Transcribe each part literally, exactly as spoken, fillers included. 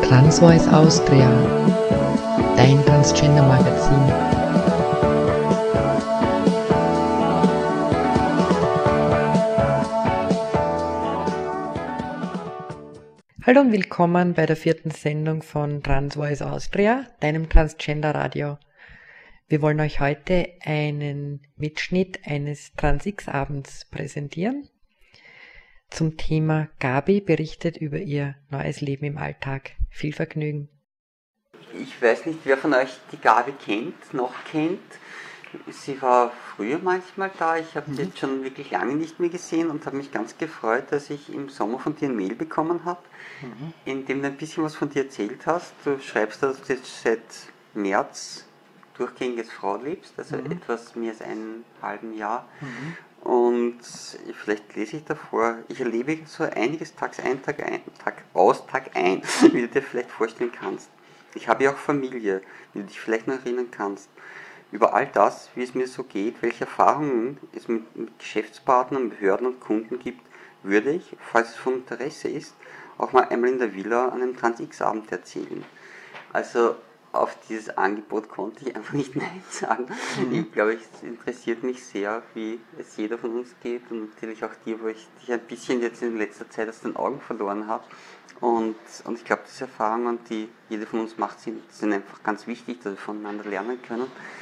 Transvoice Austria, dein Transgender-Magazin. Hallo und willkommen bei der vierten Sendung von Transvoice Austria, deinem Transgender-Radio. Wir wollen euch heute einen Mitschnitt eines Trans-X-Abends präsentieren. Zum Thema Gabi berichtet über ihr neues Leben im Alltag. Viel Vergnügen. Ich weiß nicht, wer von euch die Gabi kennt, noch kennt. Sie war früher manchmal da. Ich habe sie jetzt schon wirklich lange nicht mehr gesehen und habe mich ganz gefreut, dass ich im Sommer von dir ein Mail bekommen habe, mhm. in dem du ein bisschen was von dir erzählt hast. Du schreibst, dass du jetzt seit März durchgängiges Frau lebst, also mhm. etwas mehr als einen halben Jahr. Mhm. Und vielleicht lese ich davor, ich erlebe so einiges Tags ein, Tag ein, Tag aus, Tag ein, wie du dir vielleicht vorstellen kannst. Ich habe ja auch Familie, wie du dich vielleicht noch erinnern kannst. Über all das, wie es mir so geht, welche Erfahrungen es mit, mit Geschäftspartnern, Behörden und Kunden gibt, würde ich, falls es von Interesse ist, auch mal einmal in der Villa an einem Trans-X-Abend erzählen. Also auf dieses Angebot konnte ich einfach nicht Nein sagen. Mhm. Ich glaube, es interessiert mich sehr, wie es jeder von uns geht und natürlich auch dir, wo ich dich ein bisschen jetzt in letzter Zeit aus den Augen verloren habe. Und, und ich glaube, diese Erfahrungen, die jeder von uns macht, sind, sind einfach ganz wichtig, dass wir voneinander lernen können.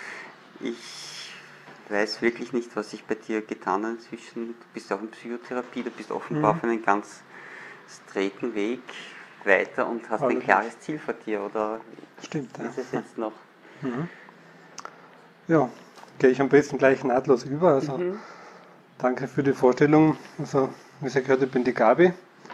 Ich weiß wirklich nicht, was sich bei dir getan hat inzwischen. Du bist auch in Psychotherapie, du bist offenbar mhm. auf einen ganz straighten Weg weiter und hast ein klares Ziel vor dir, oder? Stimmt, ja. Ist es jetzt noch? Mhm. Ja, gehe ich am besten gleich nahtlos über. Also mhm. danke für die Vorstellung. Also, wie ihr gehört, ich bin die Gabi.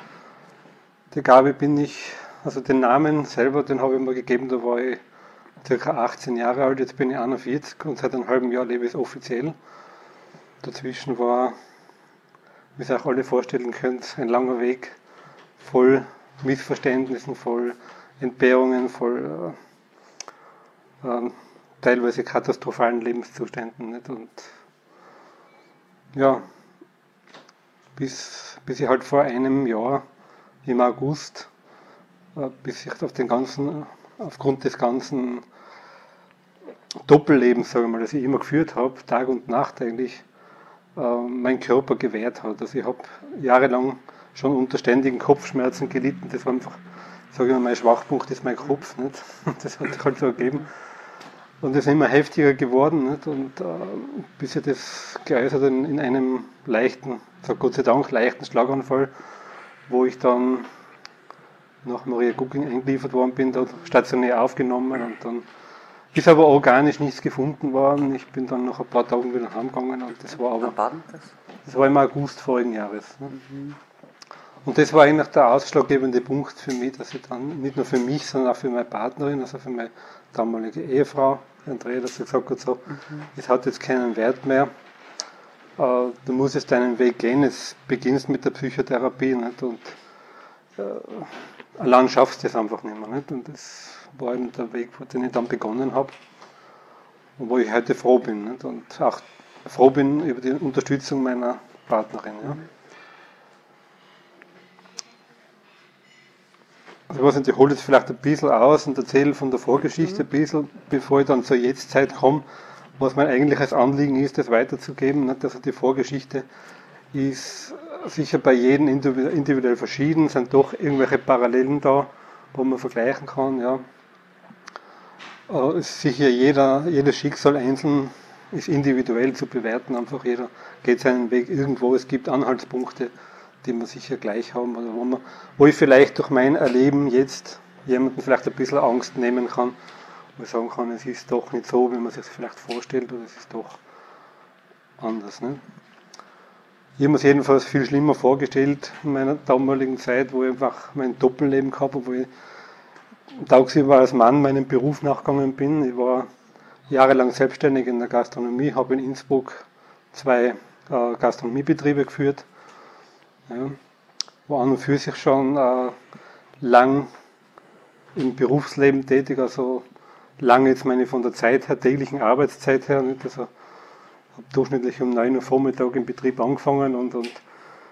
Die Gabi bin ich, also den Namen selber, den habe ich mir gegeben, da war ich ca. achtzehn Jahre alt, jetzt bin ich einundvierzig und seit einem halben Jahr lebe ich offiziell. Dazwischen war, wie ihr euch alle vorstellen könnt, ein langer Weg, voll Missverständnissen, voll Entbehrungen, voll äh, äh, teilweise katastrophalen Lebenszuständen. Nicht? Und ja, bis, bis ich halt vor einem Jahr im August, äh, bis ich auf den ganzen, aufgrund des ganzen Doppellebens, sage ich mal, das ich immer geführt habe, Tag und Nacht eigentlich, äh, mein Körper gewehrt hat. Also ich habe jahrelang schon unter ständigen Kopfschmerzen gelitten. Das war einfach, sage ich mal, mein Schwachpunkt ist mein Kopf. Nicht? Das hat sich halt so ergeben. Und es ist immer heftiger geworden. Nicht? Und äh, bis ich das geäußert in, in einem leichten, so Gott sei Dank, leichten Schlaganfall, wo ich dann nach Maria Gucking eingeliefert worden bin, da stationär aufgenommen und dann ist aber organisch nichts gefunden worden. Ich bin dann nach ein paar Tagen wieder heimgegangen und das war aber, das war im August vorigen Jahres. Ne? Mhm. Und das war eigentlich der ausschlaggebende Punkt für mich, dass ich dann, nicht nur für mich, sondern auch für meine Partnerin, also für meine damalige Ehefrau, Andrea, dass sie gesagt hat, so, mhm. es hat jetzt keinen Wert mehr, äh, du musst jetzt deinen Weg gehen, es beginnst mit der Psychotherapie nicht? Und äh, allein schaffst du es einfach nicht mehr. Nicht? Und das war eben der Weg, den ich dann begonnen habe und wo ich heute froh bin nicht? Und auch froh bin über die Unterstützung meiner Partnerin. Ja. Also was, ich hole jetzt vielleicht ein bisschen aus und erzähle von der Vorgeschichte ein bisschen, bevor ich dann zur Jetztzeit komme, was mein eigentliches Anliegen ist, das weiterzugeben. Nicht? Also die Vorgeschichte ist sicher bei jedem individuell verschieden, sind doch irgendwelche Parallelen da, wo man vergleichen kann. Ja. Es ist sicher jeder, jedes Schicksal einzeln ist individuell zu bewerten, einfach jeder geht seinen Weg irgendwo, es gibt Anhaltspunkte, die wir sicher gleich haben, oder wo, man, wo ich vielleicht durch mein Erleben jetzt jemanden vielleicht ein bisschen Angst nehmen kann, wo ich sagen kann, es ist doch nicht so, wie man sich das vielleicht vorstellt, oder es ist doch anders. Ne? Ich habe mir es jedenfalls viel schlimmer vorgestellt in meiner damaligen Zeit, wo ich einfach mein Doppelleben gehabt habe, wo ich tagsüber als Mann meinem Beruf nachgegangen bin. Ich war jahrelang selbstständig in der Gastronomie, habe in Innsbruck zwei äh, Gastronomiebetriebe geführt. Ja, war an und für sich schon äh, lang im Berufsleben tätig, also lange jetzt meine von der Zeit her, täglichen Arbeitszeit her, nicht? Also habe durchschnittlich um neun Uhr Vormittag im Betrieb angefangen und, und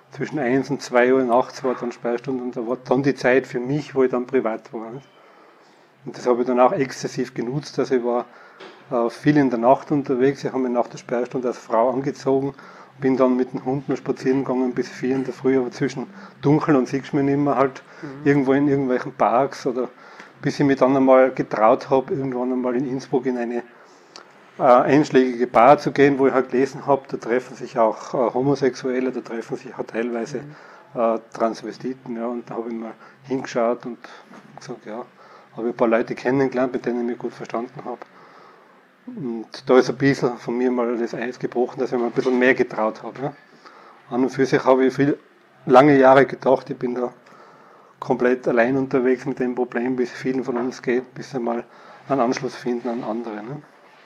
zwischen eins und zwei Uhr nachts war dann Sperrstunde und da war dann die Zeit für mich, wo ich dann privat war. Nicht? Und das habe ich dann auch exzessiv genutzt. Also ich war äh, viel in der Nacht unterwegs. Ich habe mich nach der Sperrstunde als Frau angezogen, bin dann mit dem Hund noch spazieren gegangen bis vier in der Früh, aber zwischen dunkel und siehst du mich nicht mehr halt mhm. irgendwo in irgendwelchen Parks oder bis ich mich dann einmal getraut habe, irgendwann einmal in Innsbruck in eine äh, einschlägige Bar zu gehen, wo ich halt gelesen habe, da treffen sich auch äh, Homosexuelle, da treffen sich auch teilweise mhm. äh, Transvestiten. Ja, und da habe ich mal hingeschaut und gesagt, ja, habe ich ein paar Leute kennengelernt, mit denen ich mich gut verstanden habe. Und da ist ein bisschen von mir mal das Eis gebrochen, dass ich mir ein bisschen mehr getraut habe. Ja. An und für sich habe ich viel, lange Jahre gedacht, ich bin da komplett allein unterwegs mit dem Problem, wie es vielen von uns geht, bis sie mal einen Anschluss finden an andere. Ne.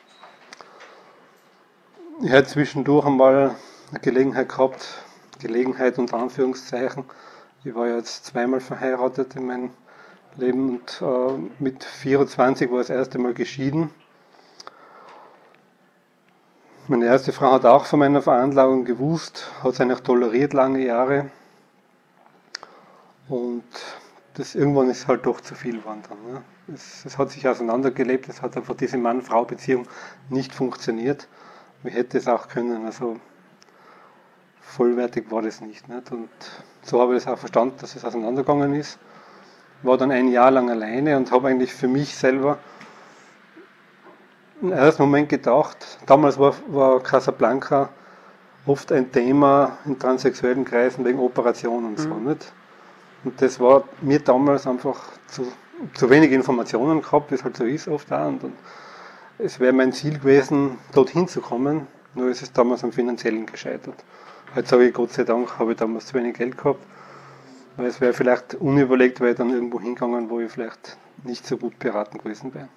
Ich hätte zwischendurch einmal eine Gelegenheit gehabt, Gelegenheit unter Anführungszeichen. Ich war jetzt zweimal verheiratet in meinem Leben und äh, mit vierundzwanzig war ich das erste Mal geschieden. Meine erste Frau hat auch von meiner Veranlagung gewusst, hat es eigentlich toleriert lange Jahre. Und das irgendwann ist halt doch zu viel geworden dann. Ne? Es, es hat sich auseinandergelebt, es hat einfach diese Mann-Frau-Beziehung nicht funktioniert. Wie hätte es auch können, also vollwertig war das nicht, nicht. Und so habe ich das auch verstanden, dass es auseinandergegangen ist. War dann ein Jahr lang alleine und habe eigentlich für mich selber im ersten Moment gedacht, damals war, war Casablanca oft ein Thema in transsexuellen Kreisen wegen Operationen und so. Mhm. Nicht? Und das war mir damals einfach zu, zu wenig Informationen gehabt, wie es halt so ist oft auch. Und, und es wäre mein Ziel gewesen, dorthin zu kommen, nur ist es damals am Finanziellen gescheitert. Heute sage ich, Gott sei Dank habe ich damals zu wenig Geld gehabt, weil es wäre vielleicht unüberlegt, wäre ich dann irgendwo hingegangen, wo ich vielleicht nicht so gut beraten gewesen wäre.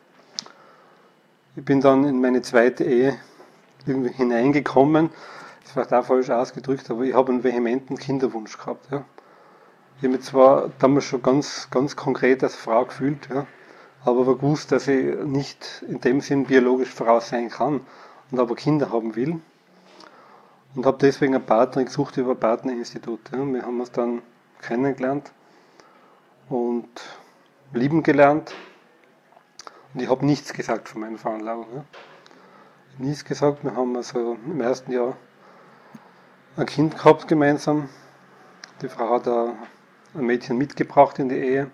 Ich bin dann in meine zweite Ehe irgendwie hineingekommen, das ist vielleicht auch falsch ausgedrückt, aber ich habe einen vehementen Kinderwunsch gehabt. Ja. Ich habe mich zwar damals schon ganz, ganz konkret als Frau gefühlt, ja, habe aber gewusst, dass ich nicht in dem Sinn biologisch Frau sein kann und aber Kinder haben will. Und habe deswegen einen Partner gesucht über ein Partnerinstitut. Ja. Wir haben uns dann kennengelernt und lieben gelernt. Und ich habe nichts gesagt von meiner Veranlagung. Ja. Ich habe nichts gesagt. Wir haben also im ersten Jahr ein Kind gehabt gemeinsam. Die Frau hat ein Mädchen mitgebracht in die Ehe,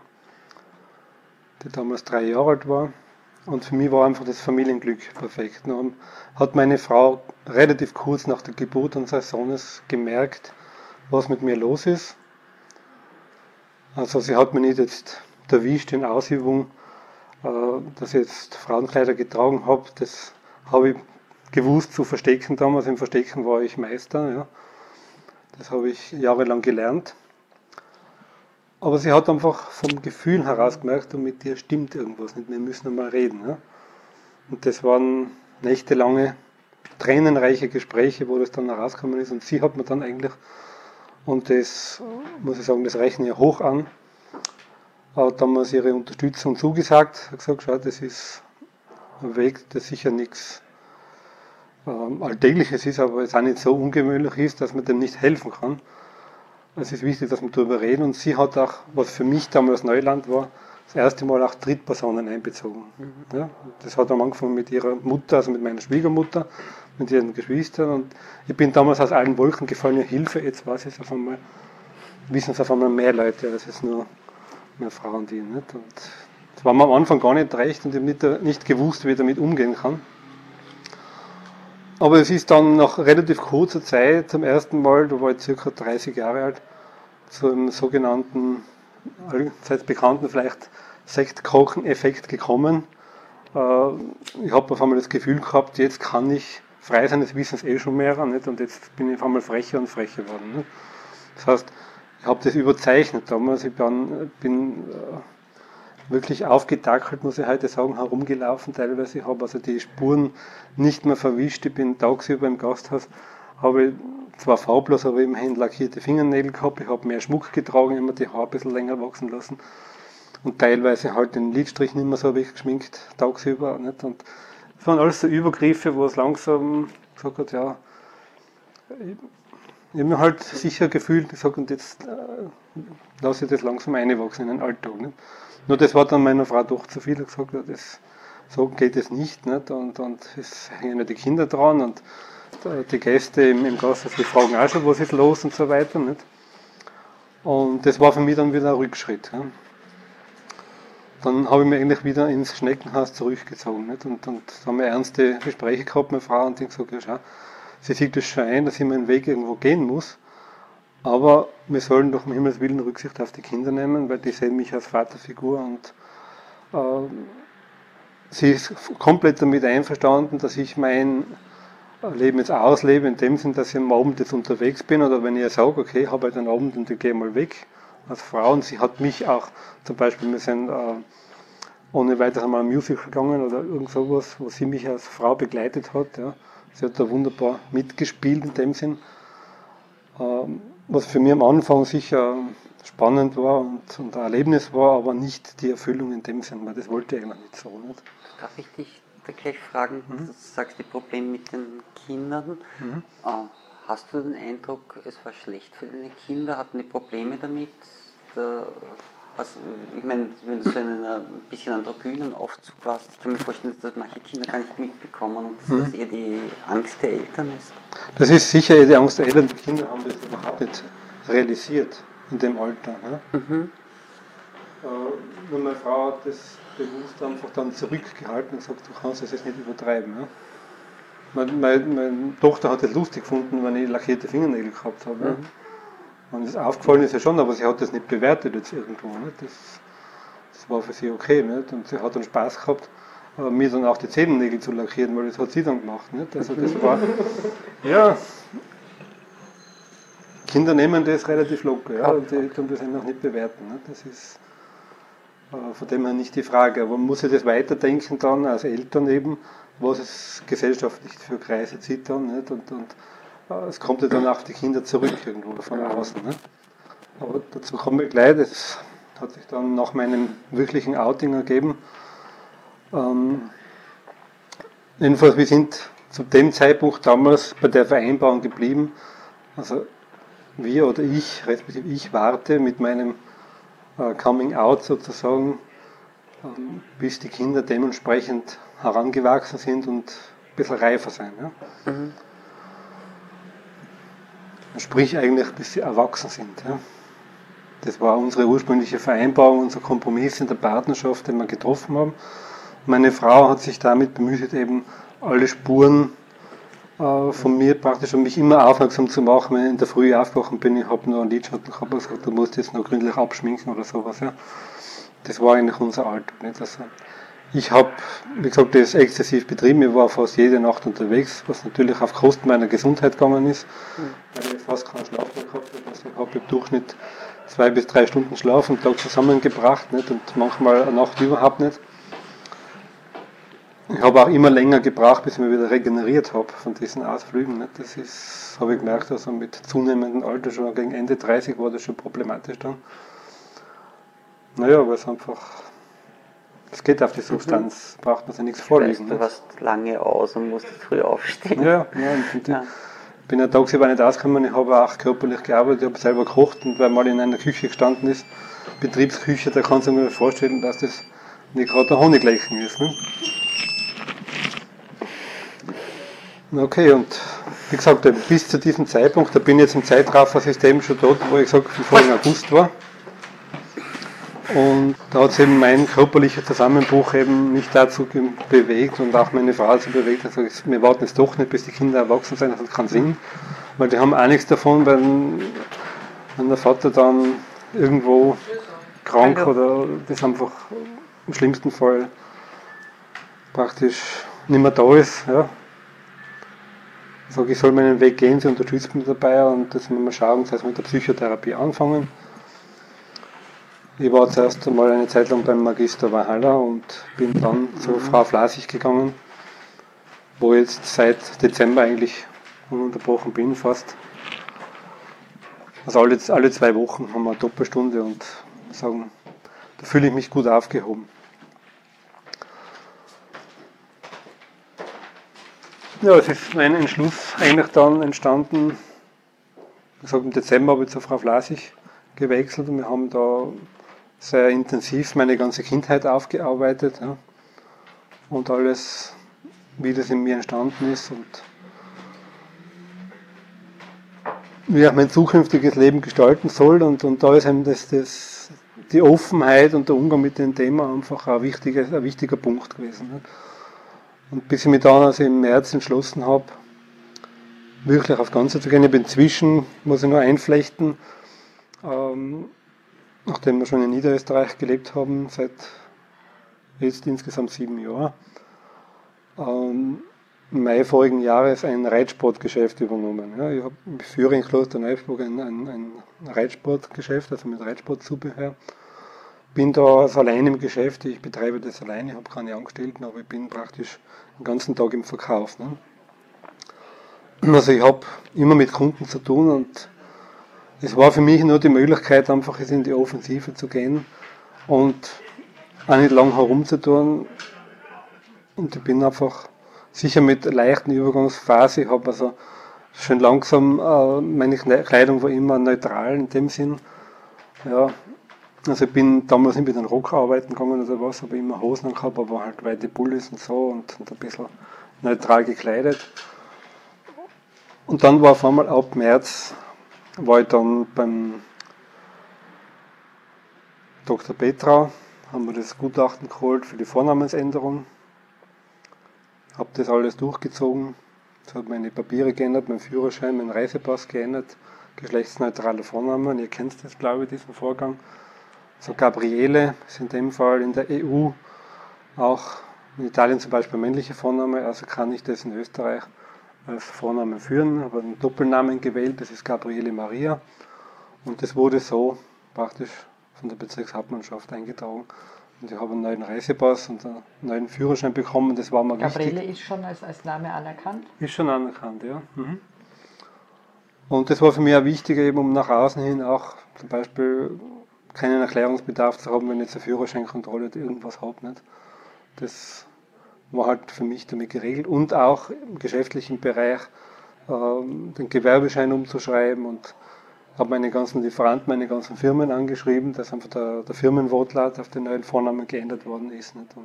die damals drei Jahre alt war. Und für mich war einfach das Familienglück perfekt. Nun hat meine Frau relativ kurz nach der Geburt unseres Sohnes gemerkt, was mit mir los ist. Also sie hat mich nicht jetzt erwischt in Ausübung, dass ich jetzt Frauenkleider getragen habe. Das habe ich gewusst zu verstecken damals. Im Verstecken war ich Meister. Ja. Das habe ich jahrelang gelernt. Aber sie hat einfach vom Gefühl heraus gemerkt, und mit dir stimmt irgendwas nicht, wir müssen einmal reden. Ja. Und das waren nächtelange, tränenreiche Gespräche, wo das dann herausgekommen ist. Und sie hat mir dann eigentlich, und das muss ich sagen, das rechne ich hoch an, hat damals ihre Unterstützung zugesagt, hat gesagt, schau, das ist ein Weg, der sicher nichts ähm, Alltägliches ist, aber es auch nicht so ungewöhnlich ist, dass man dem nicht helfen kann. Es ist wichtig, dass wir darüber reden, und sie hat auch, was für mich damals Neuland war, das erste Mal auch Drittpersonen einbezogen. Mhm. Ja, das hat am angefangen mit ihrer Mutter, also mit meiner Schwiegermutter, mit ihren Geschwistern, und ich bin damals aus allen Wolken gefallen, ja Hilfe, jetzt weiß ich es auf einmal, wissen es auf einmal mehr Leute, als es nur mehr Frauen, die nicht. Und das war mir am Anfang gar nicht recht und ich habe nicht, nicht gewusst, wie ich damit umgehen kann. Aber es ist dann nach relativ kurzer Zeit zum ersten Mal, da war ich circa dreißig Jahre alt, zu einem sogenannten, allseits bekannten vielleicht Sektkochen-Effekt gekommen. Ich habe auf einmal das Gefühl gehabt, jetzt kann ich frei sein, das wissen es eh schon mehr, nicht? Und jetzt bin ich auf einmal frecher und frecher geworden. Nicht? Das heißt, ich habe das überzeichnet damals, ich bin, bin wirklich aufgetackelt, muss ich heute sagen, herumgelaufen teilweise. Ich habe also die Spuren nicht mehr verwischt. Ich bin tagsüber im Gasthaus, habe zwar farblos, aber immerhin lackierte Fingernägel gehabt. Ich habe mehr Schmuck getragen, immer die Haare ein bisschen länger wachsen lassen. Und teilweise halt den Lidstrich nicht mehr so weggeschminkt, tagsüber. Nicht? Und das waren alles so Übergriffe, wo es langsam gesagt hat, ja, Ich habe mir halt sicher gefühlt, gesagt, und jetzt äh, lasse ich das langsam einwachsen in den Alltag. Nicht? Nur das war dann meiner Frau doch zu viel. Ich gesagt, ja, das, so geht es nicht. nicht? Und, und es hängen ja die Kinder dran und die Gäste im, im Gasthaus, die fragen auch schon, was ist los und so weiter. Nicht? Und das war für mich dann wieder ein Rückschritt. Ja? Dann habe ich mich eigentlich wieder ins Schneckenhaus zurückgezogen. Nicht? Und, und da haben wir ernste Gespräche gehabt mit meiner Frau und die gesagt, ja schau, sie sieht das schon ein, dass ich meinen Weg irgendwo gehen muss. Aber wir sollen doch um Himmels Willen Rücksicht auf die Kinder nehmen, weil die sehen mich als Vaterfigur und äh, sie ist komplett damit einverstanden, dass ich mein Leben jetzt auslebe, in dem Sinn, dass ich am Abend jetzt unterwegs bin oder wenn ich sage, okay, ich habe halt einen Abend und ich gehe mal weg als Frau und sie hat mich auch, zum Beispiel, wir sind äh, ohne weiteres mal ein Musical gegangen oder irgend sowas, wo sie mich als Frau begleitet hat. Ja. Sie hat da wunderbar mitgespielt in dem Sinn. Ähm, was für mich am Anfang sicher spannend war und, und ein Erlebnis war, aber nicht die Erfüllung in dem Sinn, weil das wollte ich eigentlich nicht so. Nicht? Darf ich dich da gleich fragen, mhm. du sagst die Probleme mit den Kindern. Mhm. Äh, hast du den Eindruck, es war schlecht für deine Kinder? Hatten die Probleme damit? Da, hast, ich meine, wenn du so in einer ein bisschen androgynen Aufzug warst, ich kann mir vorstellen, dass das manche Kinder gar nicht mitbekommen und dass mhm. das eher die Angst der Eltern ist. Das ist sicher eher die Angst der Eltern. Die Kinder haben das überhaupt nicht realisiert in dem Alter. Ja? Mhm. Äh, nur meine Frau hat das bewusst einfach dann zurückgehalten und gesagt, du kannst das jetzt nicht übertreiben. Ja? Meine, meine, meine Tochter hat es lustig gefunden, wenn ich lackierte Fingernägel gehabt habe. Mhm. Ja? Und das aufgefallen ist ja schon, aber sie hat das nicht bewertet jetzt irgendwo. Nicht? Das, das war für sie okay. Nicht? Und sie hat dann Spaß gehabt, äh, mir dann auch die Zehennägel zu lackieren, weil das hat sie dann gemacht. Nicht? Also das war, ja, Kinder nehmen das relativ locker, ja, und die tun das einfach nicht bewerten. Nicht? Das ist äh, von dem her nicht die Frage. Aber man muss sich das weiterdenken dann als Eltern eben, was es gesellschaftlich für Kreise zieht dann. Nicht? Und, und äh, es kommt ja dann auch die Kinder zurück irgendwo von außen. Nicht? Aber dazu kommen wir gleich. Das hat sich dann nach meinem wirklichen Outing ergeben. Ähm, jedenfalls, wir sind zu dem Zeitpunkt damals bei der Vereinbarung geblieben. Also wir oder ich, respektive ich warte mit meinem äh, Coming Out sozusagen, ähm, bis die Kinder dementsprechend herangewachsen sind und ein bisschen reifer sein. Ja? Mhm. Sprich eigentlich, bis sie erwachsen sind. Ja? Das war unsere ursprüngliche Vereinbarung, unser Kompromiss in der Partnerschaft, den wir getroffen haben. Meine Frau hat sich damit bemüht, eben alle Spuren von mir praktisch, um mich immer aufmerksam zu machen, wenn ich in der Früh aufgewacht bin, ich habe noch einen Lidschatten gehabt und gesagt, du musst jetzt noch gründlich abschminken oder sowas. Ja. Das war eigentlich unser Alltag. Nicht? Also ich habe, wie gesagt, das exzessiv betrieben, ich war fast jede Nacht unterwegs, was natürlich auf Kosten meiner Gesundheit gegangen ist, weil ich fast keinen Schlaf mehr gehabt habe. Also ich habe im Durchschnitt zwei bis drei Stunden Schlaf am Tag zusammengebracht nicht? Und manchmal eine Nacht überhaupt nicht. Ich habe auch immer länger gebraucht, bis ich mich wieder regeneriert habe von diesen Ausflügen. Nicht? Das ist, habe ich gemerkt, also mit zunehmendem Alter, schon gegen Ende dreißig war das schon problematisch dann. Naja, aber es ist einfach, es geht auf die Substanz, mhm. braucht man sich nichts vorlegen. Du hast lange aus und musstest früh aufstehen. Ja, ja, und ja. Ich bin ja tagsüber nicht ausgekommen, ich habe auch körperlich gearbeitet, ich habe selber gekocht und weil mal in einer Küche gestanden ist, Betriebsküche, da kannst du mir vorstellen, dass das nicht gerade ein Honiglecken ist. Ne? Okay, und wie gesagt, bis zu diesem Zeitpunkt, da bin ich jetzt im Zeitraffer-System schon dort, wo ich gesagt habe, vorigen August war. Und da hat es eben mein körperlicher Zusammenbruch eben mich dazu bewegt und auch meine Frau dazu bewegt, also wir warten jetzt doch nicht, bis die Kinder erwachsen sind, das hat keinen Sinn, weil die haben auch nichts davon, wenn, wenn der Vater dann irgendwo krank Hallo. oder das einfach im schlimmsten Fall praktisch nicht mehr da ist. Ja. Ich sage, ich soll meinen Weg gehen, sie unterstützt mich dabei und das müssen wir schauen, das heißt mit der Psychotherapie anfangen. Ich war zuerst einmal eine Zeit lang beim Magister Valhalla und bin dann zu Frau Flasig gegangen, wo ich jetzt seit Dezember eigentlich ununterbrochen bin, fast. Also alle, alle zwei Wochen haben wir eine Doppelstunde und sagen, da fühle ich mich gut aufgehoben. Ja, es ist mein Entschluss eigentlich dann entstanden, gesagt, im Dezember habe ich zur Frau Flasig gewechselt und wir haben da sehr intensiv meine ganze Kindheit aufgearbeitet, ja. Und alles, wie das in mir entstanden ist und wie auch mein zukünftiges Leben gestalten soll. Und, und da ist eben das, das, die Offenheit und der Umgang mit dem Thema einfach ein wichtiger, ein wichtiger Punkt gewesen. Ne. Und bis ich mich dann also im März entschlossen habe, wirklich aufs Ganze zu gehen. Ich bin inzwischen, muss ich nur einflechten, ähm, nachdem wir schon in Niederösterreich gelebt haben, seit jetzt insgesamt sieben Jahren, ähm, im Mai vorigen Jahres ein Reitsportgeschäft übernommen. Ja, ich, hab, ich führe in Klosterneuburg ein, ein, ein Reitsportgeschäft, also mit Reitsportzubehör. Bin da also allein im Geschäft, ich betreibe das allein, ich habe keine Angestellten, aber ich bin praktisch den ganzen Tag im Verkauf. Ne? Also ich habe immer mit Kunden zu tun und es war für mich nur die Möglichkeit, einfach in die Offensive zu gehen und auch nicht lang herumzutun. Und ich bin einfach sicher mit einer leichten Übergangsphase, ich habe also schön langsam, äh, meine Kleidung war immer neutral in dem Sinn. Ja, also ich bin damals nicht mit einem Rock arbeiten gegangen oder was, habe immer Hosen gehabt, aber halt weite Pullis und so und, und ein bisschen neutral gekleidet. Und dann war auf einmal ab März, war ich dann beim Doktor Petra, haben wir das Gutachten geholt für die Vornamensänderung. Habe das alles durchgezogen. Es hat meine Papiere geändert, mein Führerschein, mein Reisepass geändert, geschlechtsneutraler Vorname. Ihr kennt das, glaube ich, diesen Vorgang. So Gabriele ist in dem Fall in der E U auch in Italien zum Beispiel männliche Vorname, also kann ich das in Österreich als Vornamen führen. Ich habe einen Doppelnamen gewählt, das ist Gabriele Maria. Und das wurde so praktisch von der Bezirkshauptmannschaft eingetragen. Und ich habe einen neuen Reisepass und einen neuen Führerschein bekommen, das war mir Gabriele wichtig. ist schon als, als Name anerkannt? Ist schon anerkannt, ja. Mhm. Und das war für mich auch wichtig, eben um nach außen hin auch zum Beispiel keinen Erklärungsbedarf zu haben, wenn ich jetzt eine Führerscheinkontrolle oder irgendwas habe. Nicht. Das war halt für mich damit geregelt. Und auch im geschäftlichen Bereich ähm, den Gewerbeschein umzuschreiben und habe meine ganzen Lieferanten, meine ganzen Firmen angeschrieben, dass einfach der, der Firmenwortlaut auf den neuen Vornamen geändert worden ist. Nicht.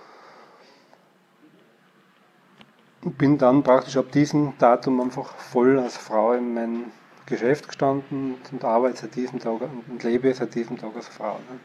Und bin dann praktisch ab diesem Datum einfach voll als Frau in mein Geschäft gestanden und arbeite seit diesem Tag und lebe seit diesem Tag als Frau. Ne.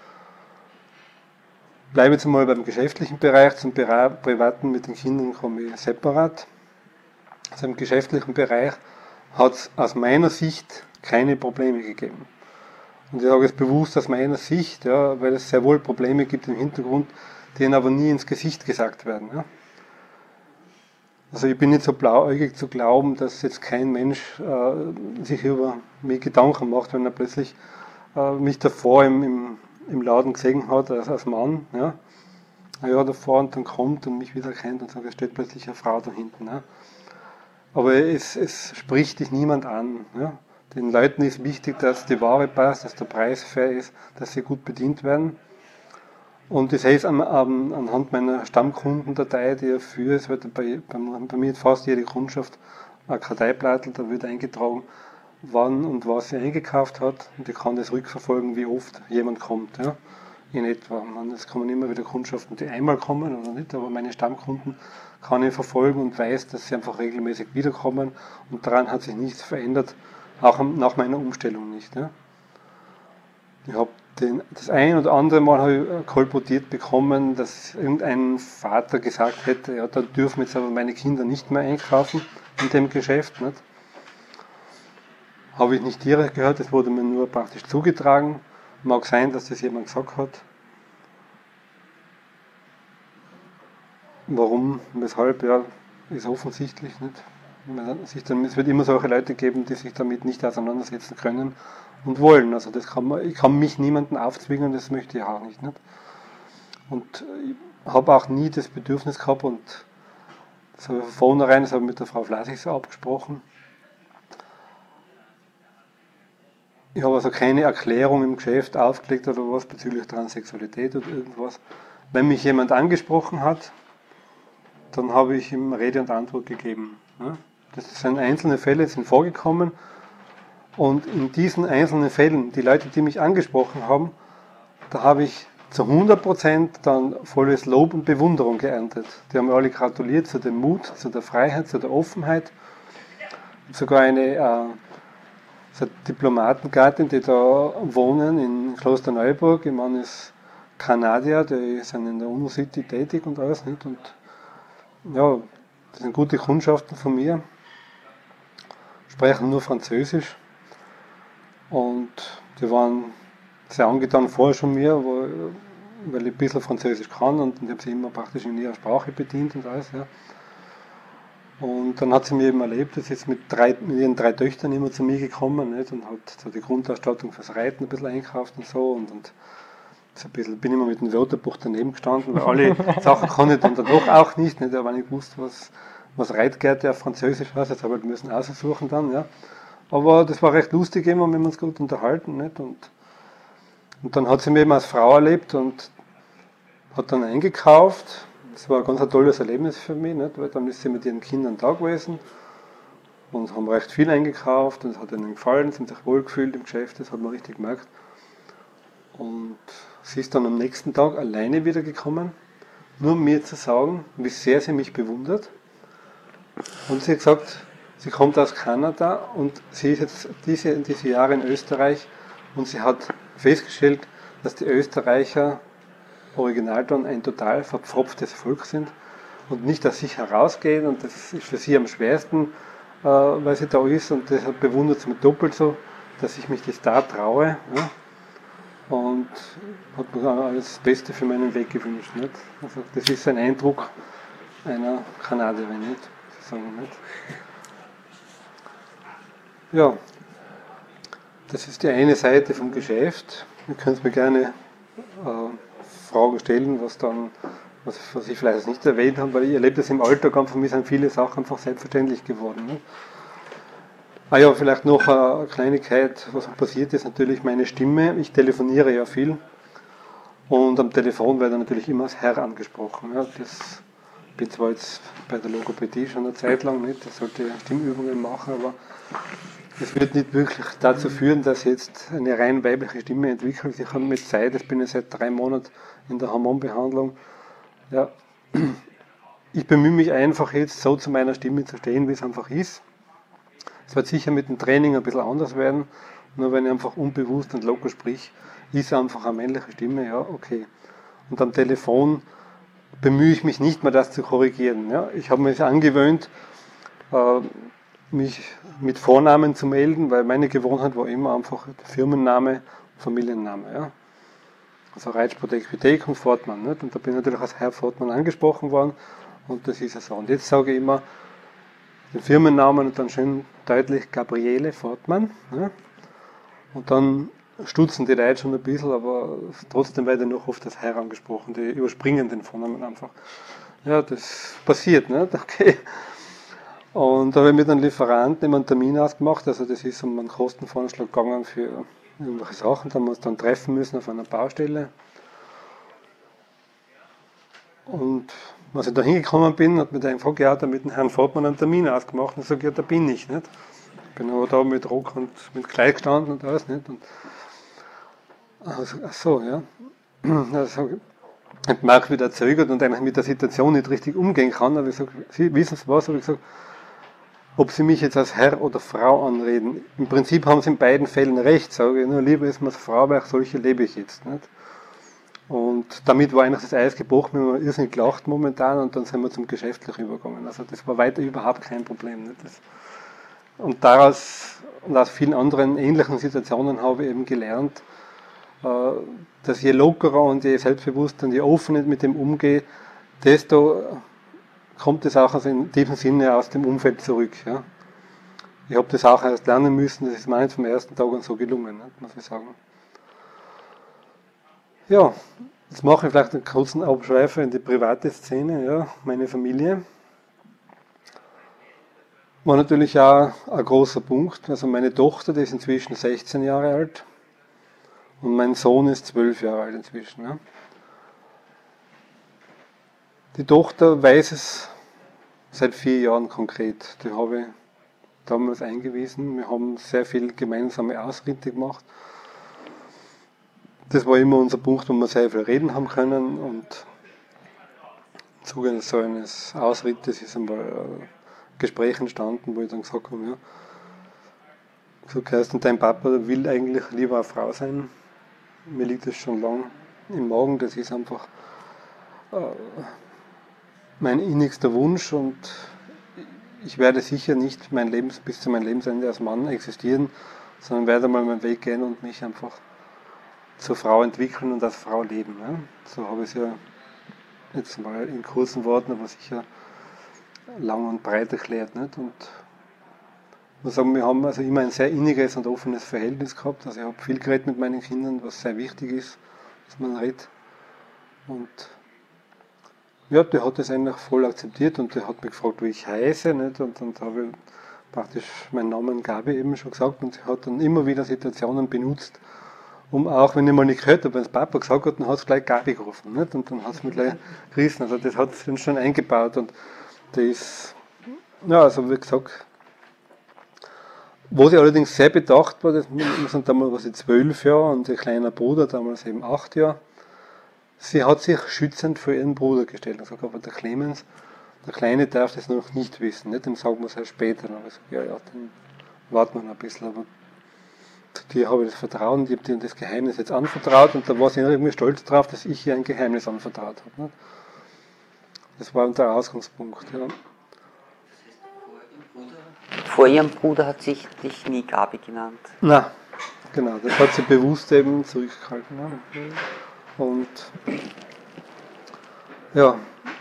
Bleibe jetzt mal beim geschäftlichen Bereich, zum Privaten mit den Kindern komme ich separat. Also im geschäftlichen Bereich hat es aus meiner Sicht keine Probleme gegeben. Und ich sage es bewusst aus meiner Sicht, ja, weil es sehr wohl Probleme gibt im Hintergrund, denen aber nie ins Gesicht gesagt werden. Ja. Also ich bin nicht so blauäugig zu glauben, dass jetzt kein Mensch äh, sich über mich Gedanken macht, wenn er plötzlich äh, mich davor im, im, im Laden gesehen hat als, als Mann. Ja. Ein Jahr davor und dann kommt und mich wieder kennt und sagt, es steht plötzlich eine Frau da hinten. Ja. Aber es, es spricht dich niemand an. Ja. Den Leuten ist wichtig, dass die Ware passt, dass der Preis fair ist, dass sie gut bedient werden. Und das heißt an, an, anhand meiner Stammkundendatei, die ich führe, es wird bei, bei, bei mir fast jede Kundschaft ein Karteiblattl, da wird eingetragen, wann und was sie eingekauft hat. Und ich kann das rückverfolgen, wie oft jemand kommt. Ja, in etwa. Es kommen immer wieder Kundschaften, die einmal kommen oder nicht, aber meine Stammkunden kann ich verfolgen und weiß, dass sie einfach regelmäßig wiederkommen. Und daran hat sich nichts verändert, auch nach meiner Umstellung nicht. Ja. Ich habe das ein oder andere Mal habe ich kolportiert bekommen, dass irgendein Vater gesagt hätte, ja, da dürfen jetzt aber meine Kinder nicht mehr einkaufen in dem Geschäft. Nicht? Habe ich nicht direkt gehört, das wurde mir nur praktisch zugetragen. Mag sein, dass das jemand gesagt hat. Warum, weshalb, ja, ist offensichtlich nicht. Es wird immer solche Leute geben, die sich damit nicht auseinandersetzen können und wollen. Also das kann man, ich kann mich niemanden aufzwingen, das möchte ich auch nicht. nicht? Und ich habe auch nie das Bedürfnis gehabt und das habe ich von vornherein, das habe ich mit der Frau Flasig so abgesprochen. Ich habe also keine Erklärung im Geschäft aufgelegt oder was bezüglich Transsexualität oder irgendwas. Wenn mich jemand angesprochen hat, dann habe ich ihm Rede und Antwort gegeben. Ja? Das sind einzelne Fälle, sind vorgekommen. Und in diesen einzelnen Fällen, die Leute, die mich angesprochen haben, da habe ich zu hundert Prozent dann volles Lob und Bewunderung geerntet. Die haben mir alle gratuliert zu dem Mut, zu der Freiheit, zu der Offenheit. Sogar eine, äh, so eine Diplomatengattin, die da wohnen in Klosterneuburg. Ihr Mann ist Kanadier, die sind in der UNO-City tätig und alles. Nicht? Und ja, das sind gute Kundschaften von mir. Sprechen nur Französisch. Und die waren sehr angetan vorher schon mir, wo, weil ich ein bisschen Französisch kann und ich habe sie immer praktisch in ihrer Sprache bedient und alles. Ja. Und dann hat sie mir eben erlebt, dass sie jetzt mit, drei, mit ihren drei Töchtern immer zu mir gekommen nicht? Und hat so die Grundausstattung fürs Reiten ein bisschen einkauft und so. Und, und so ein bisschen, bin immer mit dem Wörterbuch daneben gestanden, weil alle Sachen kann ich dann doch auch nicht. nicht? Aber ich wusste, was, was Reitgerte auf Französisch heißt, jetzt habe ich müssen aussuchen dann. Ja. Aber das war recht lustig immer, wenn wir uns gut unterhalten. Nicht? Und, und dann hat sie mich eben als Frau erlebt und hat dann eingekauft. Das war ein ganz tolles Erlebnis für mich, nicht? Weil dann ist sie mit ihren Kindern da gewesen und haben recht viel eingekauft und es hat ihnen gefallen, sie haben sich wohlgefühlt im Geschäft, das hat man richtig gemerkt. Und sie ist dann am nächsten Tag alleine wieder gekommen, nur um mir zu sagen, wie sehr sie mich bewundert. Und sie hat gesagt, sie kommt aus Kanada und sie ist jetzt diese, diese Jahre in Österreich und sie hat festgestellt, dass die Österreicher Originalton ein total verpfropftes Volk sind und nicht aus sich herausgehen und das ist für sie am schwersten, äh, weil sie da ist und deshalb bewundert sie mich doppelt so, dass ich mich das da traue, ja? Und hat mir dann alles Beste für meinen Weg gewünscht. Nicht? Also das ist ein Eindruck einer Kanadierin, nicht? Sagen, nicht? Ja, das ist die eine Seite vom Geschäft. Ihr könnt mir gerne äh, Fragen stellen, was dann, was, was ich vielleicht nicht erwähnt habe, weil ich erlebe das im Alltag, für mich sind viele Sachen einfach selbstverständlich geworden. Ne? Ah ja, vielleicht noch eine Kleinigkeit, was passiert ist, natürlich meine Stimme. Ich telefoniere ja viel und am Telefon werde natürlich immer als Herr angesprochen. Ja, das bin zwar jetzt bei der Logopädie schon eine Zeit lang nicht, das sollte Stimmübungen machen, aber es wird nicht wirklich dazu führen, dass ich jetzt eine rein weibliche Stimme entwickelt. Ich habe mit Zeit, jetzt bin ich seit drei Monaten in der Hormonbehandlung. Ja, ich bemühe mich einfach jetzt so zu meiner Stimme zu stehen, wie es einfach ist. Es wird sicher mit dem Training ein bisschen anders werden, nur wenn ich einfach unbewusst und locker sprich, ist einfach eine männliche Stimme, ja, okay. Und am Telefon bemühe ich mich nicht mehr, das zu korrigieren. Ja. Ich habe mir es angewöhnt, äh, mich mit Vornamen zu melden, weil meine Gewohnheit war immer einfach Firmenname, Familienname. Ja. Also Reitsport Equitek und Fortmann. Nicht? Und da bin ich natürlich als Herr Fortmann angesprochen worden und das ist ja so. Und jetzt sage ich immer den Firmennamen und dann schön deutlich Gabriele Fortmann. Ja. Und dann stutzen die Leute schon ein bisschen, aber trotzdem werde ich noch oft als Herr angesprochen. Die überspringen den Vornamen einfach. Ja, das passiert, nicht? Okay. Und da habe ich mit einem Lieferanten immer einen Termin ausgemacht, also das ist um einen Kostenvoranschlag gegangen für irgendwelche Sachen, da haben wir uns dann treffen müssen auf einer Baustelle. Und als ich da hingekommen bin, hat mir der gefragt, ja, hat er mit dem Herrn Fortmann einen Termin ausgemacht. Und ich sage, ja, da bin ich, nicht? Ich bin aber da mit Rock und mit Kleid gestanden und alles, nicht? Und also, ach so, ja. Also, ich merke, wie der zögert und eigentlich mit der Situation nicht richtig umgehen kann. Aber ich sage, Sie wissen Sie was? Habe ich gesagt, ob Sie mich jetzt als Herr oder Frau anreden. Im Prinzip haben Sie in beiden Fällen recht, sage ich. Nur lieber ist man als Frau, weil solche lebe ich jetzt. Nicht? Und damit war eigentlich das Eis gebrochen, wir haben irrsinnig gelacht momentan und dann sind wir zum Geschäftlichen übergegangen. Also das war weiter überhaupt kein Problem. Nicht? Das, und daraus und aus vielen anderen ähnlichen Situationen habe ich eben gelernt, dass je lockerer und je selbstbewusster und je offener mit dem umgehe, desto kommt es auch also in diesem Sinne aus dem Umfeld zurück. Ja. Ich habe das auch erst lernen müssen, das ist mir vom ersten Tag an so gelungen, nicht, muss ich sagen. Ja, jetzt mache ich vielleicht einen kurzen Abschweifer in die private Szene, ja, meine Familie. War natürlich auch ein großer Punkt, also meine Tochter, die ist inzwischen sechzehn Jahre alt und mein Sohn ist zwölf Jahre alt inzwischen. Ja. Die Tochter weiß es seit vier Jahren konkret. Die habe ich damals eingewiesen. Wir haben sehr viele gemeinsame Ausritte gemacht. Das war immer unser Punkt, wo wir sehr viel reden haben können. Und im Zuge so eines Ausrittes ist einmal ein Gespräch entstanden, wo ich dann gesagt habe, ja, so Kerstin, dein Papa will eigentlich lieber eine Frau sein. Mir liegt das schon lang im Magen, das ist einfach äh, mein innigster Wunsch und ich werde sicher nicht mein Lebens, bis zu meinem Lebensende als Mann existieren, sondern werde mal meinen Weg gehen und mich einfach zur Frau entwickeln und als Frau leben. Ja? So habe ich es ja jetzt mal in kurzen Worten, aber sicher lang und breit erklärt. Nicht? Und ich muss sagen, wir haben also immer ein sehr inniges und offenes Verhältnis gehabt. Also ich habe viel geredet mit meinen Kindern, was sehr wichtig ist, dass man redet. Und ja, der hat das eigentlich voll akzeptiert und der hat mich gefragt, wie ich heiße. Nicht? Und dann habe ich praktisch meinen Namen Gabi eben schon gesagt und sie hat dann immer wieder Situationen benutzt, um auch, wenn ich mal nicht gehört habe, wenn es Papa gesagt hat, dann hat es gleich Gabi gerufen. Nicht? Und dann hat es mich gleich gerissen. Also das hat sie dann schon eingebaut und das ist, ja, also wie gesagt, wo sie allerdings sehr bedacht war, das, wir sind damals was ich zwölf Jahre und ihr kleiner Bruder damals eben acht Jahre. Sie hat sich schützend für ihren Bruder gestellt und gesagt, aber der Clemens, der Kleine darf das noch nicht wissen, nicht? Dem sagen wir es erst später. Dann habe ich gesagt, ja, ja, dann warten wir noch ein bisschen, aber zu dir habe ich das Vertrauen, ich habe dir das Geheimnis jetzt anvertraut und da war sie irgendwie stolz drauf, dass ich ihr ein Geheimnis anvertraut habe. Nicht? Das war der Ausgangspunkt. Ja. Vor ihrem Bruder hat sich dich nie Gabi genannt. Nein, genau, das hat sie bewusst eben zurückgehalten. Ja. Und ja,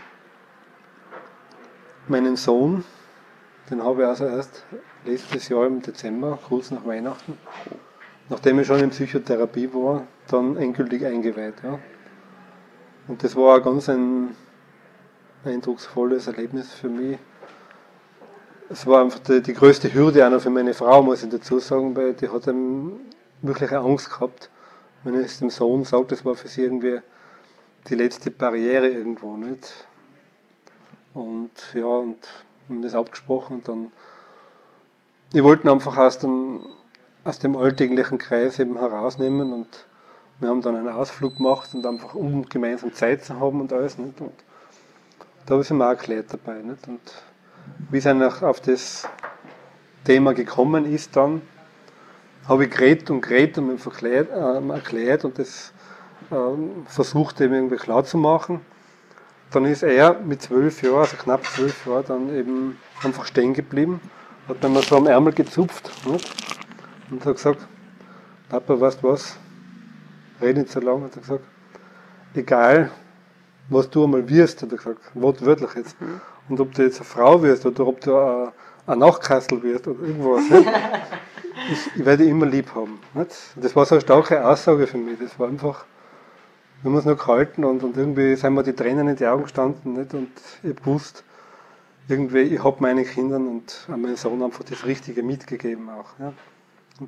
meinen Sohn, den habe ich also erst letztes Jahr im Dezember, kurz nach Weihnachten, nachdem ich schon in Psychotherapie war, dann endgültig eingeweiht. Ja. Und das war ein ganz ein eindrucksvolles Erlebnis für mich. Es war einfach die, die größte Hürde auch noch für meine Frau, muss ich dazu sagen, weil die hat wirklich eine Angst gehabt, wenn ich es dem Sohn sage, das war für sie irgendwie die letzte Barriere irgendwo, nicht? Und ja, und wir haben das abgesprochen und dann, ich wollte ihn einfach aus dem, aus dem alltäglichen Kreis eben herausnehmen und wir haben dann einen Ausflug gemacht und einfach um gemeinsam Zeit zu haben und alles, nicht? Und da habe ich ihm auch erklärt dabei, nicht? Und wie es eigentlich auf das Thema gekommen ist dann, habe ich geredet und geredet und mir erklärt, äh, erklärt und das äh, versucht eben irgendwie klar zu machen. Dann ist er mit zwölf Jahren, also knapp zwölf Jahren, dann eben einfach stehen geblieben, hat mir so am Ärmel gezupft, nicht? Und hat gesagt, Papa, weißt du was, red nicht so lange, hat er gesagt, egal was du einmal wirst, hat er gesagt, wortwörtlich jetzt. Und ob du jetzt eine Frau wirst oder ob du ein, ein Nachtkastel wirst oder irgendwas, nicht? Ich, ich werde dich immer lieb haben. Nicht? Das war so eine starke Aussage für mich. Das war einfach, wir haben uns noch gehalten und, und irgendwie sind mir die Tränen in die Augen gestanden. Nicht? Und ich habe gewusst, irgendwie, ich habe meinen Kindern und an meinen Sohn einfach das Richtige mitgegeben auch. Ja? Und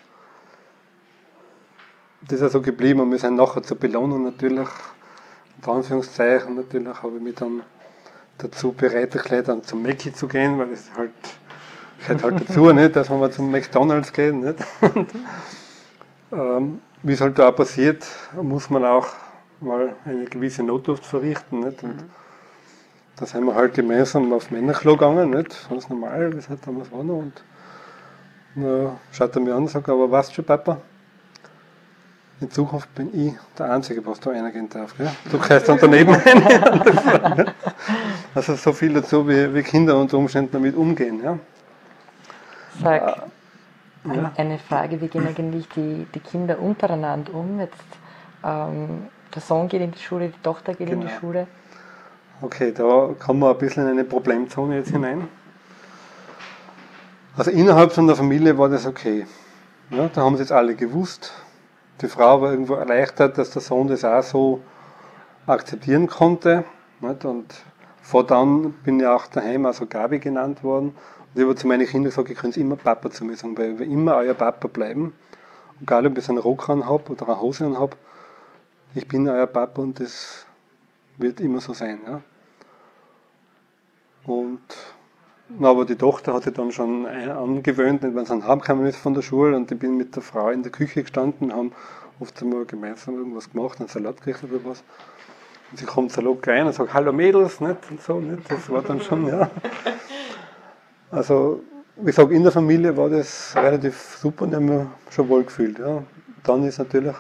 das ist auch so geblieben und wir sind nachher zur Belohnung natürlich, unter Anführungszeichen natürlich, habe ich mich dann dazu bereit erklärt, dann zum Mäcki zu gehen, weil es halt gehört halt dazu, nicht, dass man mal zum McDonalds geht. Nicht? Und, ähm, wie es halt da auch passiert, muss man auch mal eine gewisse Notdurft verrichten. Nicht? Und da sind wir halt gemeinsam auf Männerklo gegangen, nicht? Ganz normal, wie es halt damals war noch. Und na, schaut er mir an und sagt, aber weißt du schon, Papa, in Zukunft bin ich der Einzige, was da reingehen darf. Gell? Du gehst dann daneben rein. Also so viel dazu, wie, wie Kinder unter Umständen damit umgehen. Ja? Sag, äh, ja. eine Frage, wie gehen eigentlich die, die Kinder untereinander um? Jetzt, ähm, der Sohn geht in die Schule, die Tochter geht Genau. in die Schule. Okay, da kommen wir ein bisschen in eine Problemzone jetzt hinein. Also innerhalb von der Familie war das okay. Ja, da haben sie jetzt alle gewusst. Die Frau war irgendwo erleichtert, dass der Sohn das auch so akzeptieren konnte. Nicht? Und vor dann bin ich auch daheim also Gabi genannt worden. Und ich habe zu meinen Kindern gesagt, ihr könnt immer Papa zu mir sagen, weil wir immer euer Papa bleiben. Egal, ob ich einen Rock anhabe oder eine Hose anhabe, ich bin euer Papa und das wird immer so sein. Ja? Und Aber die Tochter hat sich dann schon angewöhnt, wenn sie heimgekommen ist von der Schule, und ich bin mit der Frau in der Küche gestanden, haben oft einmal gemeinsam irgendwas gemacht, einen Salat gekriegt oder was. Und sie kommt Salat rein und sagt, hallo Mädels, nicht? Und so, nicht? Das war dann schon, ja. Also, wie gesagt, in der Familie war das relativ super und ich habe mich schon wohl gefühlt. Ja. Dann ist natürlich,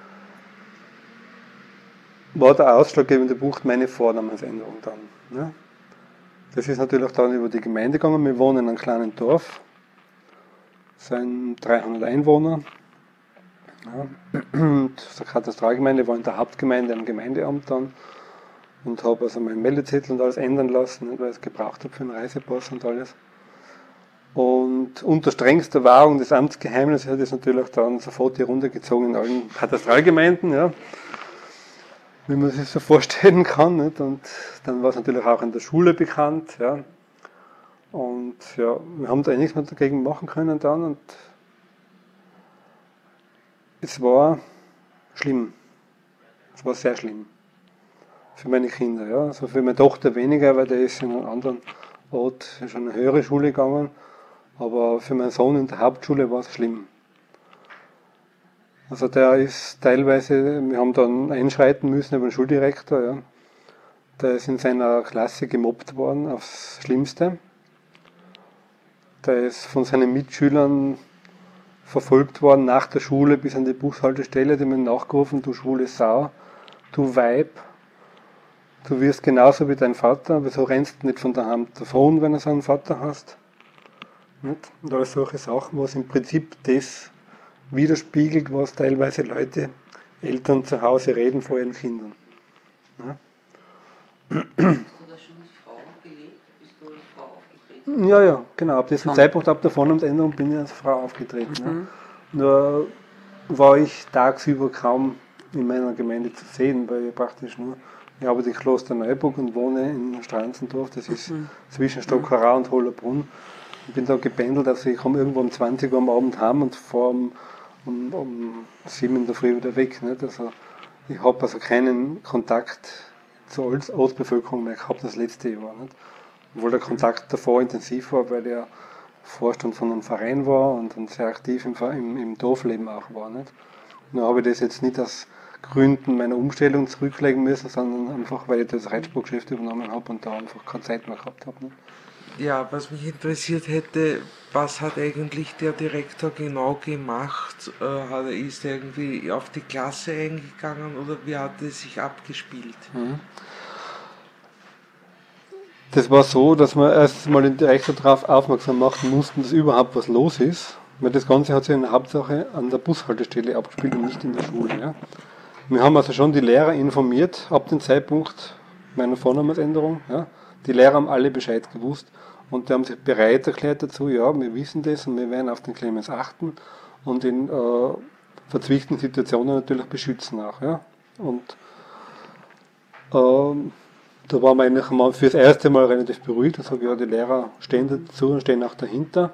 war der ausschlaggebende Punkt meine Vornamensänderung dann. Ja. Das ist natürlich dann über die Gemeinde gegangen. Wir wohnen in einem kleinen Dorf, es sind dreihundert Einwohner. Ja. Und die Katastralgemeinde war in der Hauptgemeinde am Gemeindeamt dann und habe also meinen Meldezettel und alles ändern lassen, weil ich es gebraucht habe für einen Reisepass und alles. Und unter strengster Wahrung des Amtsgeheimnisses hat es natürlich dann sofort die Runde gezogen in allen Katastralgemeinden, ja, wie man sich so vorstellen kann. Nicht? Und dann war es natürlich auch in der Schule bekannt. Ja. Und ja, wir haben da nichts mehr dagegen machen können dann. Und es war schlimm. Es war sehr schlimm. Für meine Kinder. Ja. Also für meine Tochter weniger, weil der ist in einem anderen Ort schon in eine höhere Schule gegangen. Aber für meinen Sohn in der Hauptschule war es schlimm. Also der ist teilweise, wir haben dann einschreiten müssen über den Schuldirektor, ja. Der ist in seiner Klasse gemobbt worden, aufs Schlimmste. Der ist von seinen Mitschülern verfolgt worden nach der Schule bis an die Bushaltestelle, die haben ihn nachgerufen, du schwule Sau, du Weib, du wirst genauso wie dein Vater, wieso rennst du nicht von daheim davon, wenn du so einen Vater hast? Nicht? Und all solche Sachen, was im Prinzip das widerspiegelt, was teilweise Leute, Eltern zu Hause reden vor ihren Kindern. Ja. Hast du da schon als Frau gelebt? Bist du als Frau aufgetreten? Ja, ja, genau. Ab diesem Zeitpunkt, ab der Vornamensänderung, bin ich als Frau aufgetreten. Mhm. Ja. Nur war ich tagsüber kaum in meiner Gemeinde zu sehen, weil ich praktisch nur, ich arbeite in Klosterneuburg und wohne in Stranzendorf, das ist mhm. zwischen Stockerau und Holerbrunn. Ich bin da gependelt, also ich komme irgendwo um zwanzig Uhr am Abend heim und fahre um, um, um sieben in der Früh wieder weg. Nicht? Also ich habe also keinen Kontakt zur Ortsbevölkerung mehr gehabt das letzte Jahr. Nicht? Obwohl der Kontakt davor intensiv war, weil der Vorstand von einem Verein war und, und sehr aktiv im, im, im Dorfleben auch war. Nicht? Nur habe ich das jetzt nicht aus Gründen meiner Umstellung zurücklegen müssen, sondern einfach, weil ich das Reitsportgeschäft übernommen habe und da einfach keine Zeit mehr gehabt habe. Nicht? Ja, was mich interessiert hätte, was hat eigentlich der Direktor genau gemacht? Äh, hat er, ist er irgendwie auf die Klasse eingegangen oder wie hat es sich abgespielt? Mhm. Das war so, dass wir erst mal den Direktor darauf aufmerksam machen mussten, dass überhaupt was los ist. Weil das Ganze hat sich in der Hauptsache an der Bushaltestelle abgespielt und nicht in der Schule. Ja. Wir haben also schon die Lehrer informiert ab dem Zeitpunkt meiner Vornamensänderung. Ja. Die Lehrer haben alle Bescheid gewusst und die haben sich bereit erklärt dazu, ja, wir wissen das und wir werden auf den Clemens achten und in äh, verzwickten Situationen natürlich beschützen auch. Ja. Und ähm, da waren wir eigentlich mal für das erste Mal relativ beruhigt und sagen, ja, die Lehrer stehen dazu und stehen auch dahinter.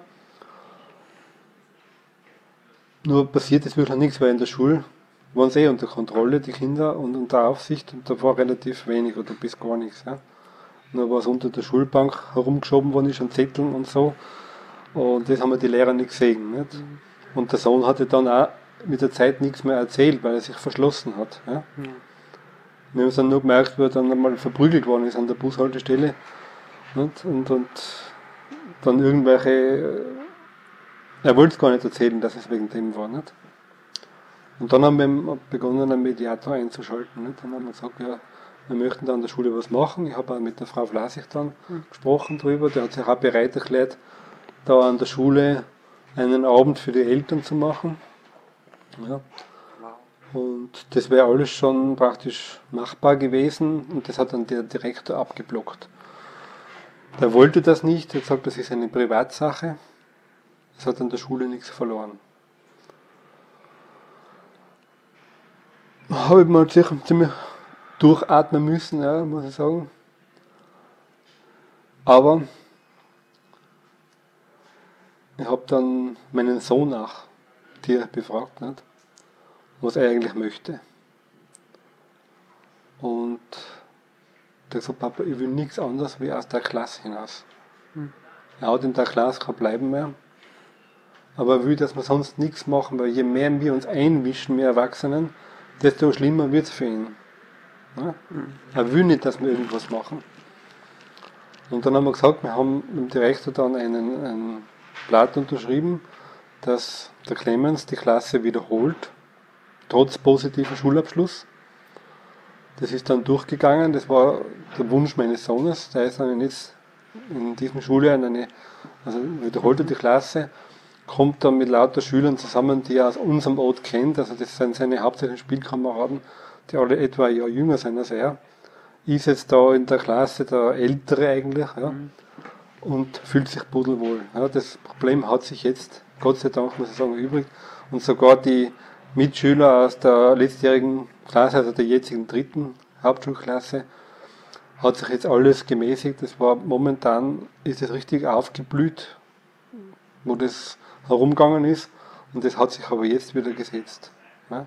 Nur passiert ist wirklich nichts, weil in der Schule waren sie eh unter Kontrolle, die Kinder, und unter Aufsicht, und da war relativ wenig oder bis gar nichts. Ja. Nur was unter der Schulbank herumgeschoben worden ist an Zetteln und so. Und das haben wir die Lehrer nicht gesehen. Nicht? Mhm. Und der Sohn hatte dann auch mit der Zeit nichts mehr erzählt, weil er sich verschlossen hat. Ja? Mhm. Wir haben es dann nur gemerkt, wie er dann einmal verprügelt worden ist an der Bushaltestelle. Nicht? Und, und dann irgendwelche. Er wollte es gar nicht erzählen, dass es wegen dem war. Nicht? Und dann haben wir begonnen, einen Mediator einzuschalten. Nicht? Dann haben wir gesagt, ja, wir möchten da an der Schule was machen. Ich habe auch mit der Frau Vlasich dann mhm. gesprochen drüber. Die hat sich auch bereit erklärt, da an der Schule einen Abend für die Eltern zu machen. Ja. Und das wäre alles schon praktisch machbar gewesen und das hat dann der Direktor abgeblockt. Der wollte das nicht, er hat gesagt, das ist eine Privatsache. Es hat an der Schule nichts verloren. Habe ich mal ziemlich durchatmen müssen, ja, muss ich sagen. Aber ich habe dann meinen Sohn nach dir befragt, nicht, was er eigentlich möchte. Und der hat gesagt, Papa, ich will nichts anderes wie aus der Klasse hinaus. Hm. Er hat in der Klasse kein Bleiben mehr. Aber er will, dass wir sonst nichts machen, weil je mehr wir uns einmischen, wir Erwachsenen, desto schlimmer wird es für ihn. Ja? Er will nicht, dass wir irgendwas machen. Und dann haben wir gesagt, wir haben mit dem Direktor dann einen, ein Blatt unterschrieben, dass der Clemens die Klasse wiederholt, trotz positiver Schulabschluss. Das ist dann durchgegangen, das war der Wunsch meines Sohnes, der ist dann jetzt in diesem Schuljahr in eine, also wiederholt er die Klasse, kommt dann mit lauter Schülern zusammen, die er aus unserem Ort kennt, also das sind seine hauptsächlichen Spielkameraden, die alle etwa ein Jahr jünger sind als er, ist jetzt da in der Klasse der Ältere eigentlich, ja, mhm. und fühlt sich pudelwohl. Ja, das Problem hat sich jetzt, Gott sei Dank, muss ich sagen, erübrigt, und sogar die Mitschüler aus der letztjährigen Klasse, also der jetzigen dritten Hauptschulklasse, hat sich jetzt alles gemäßigt. Das war momentan, ist es richtig aufgeblüht, wo das herumgegangen ist, und das hat sich aber jetzt wieder gesetzt. Ja.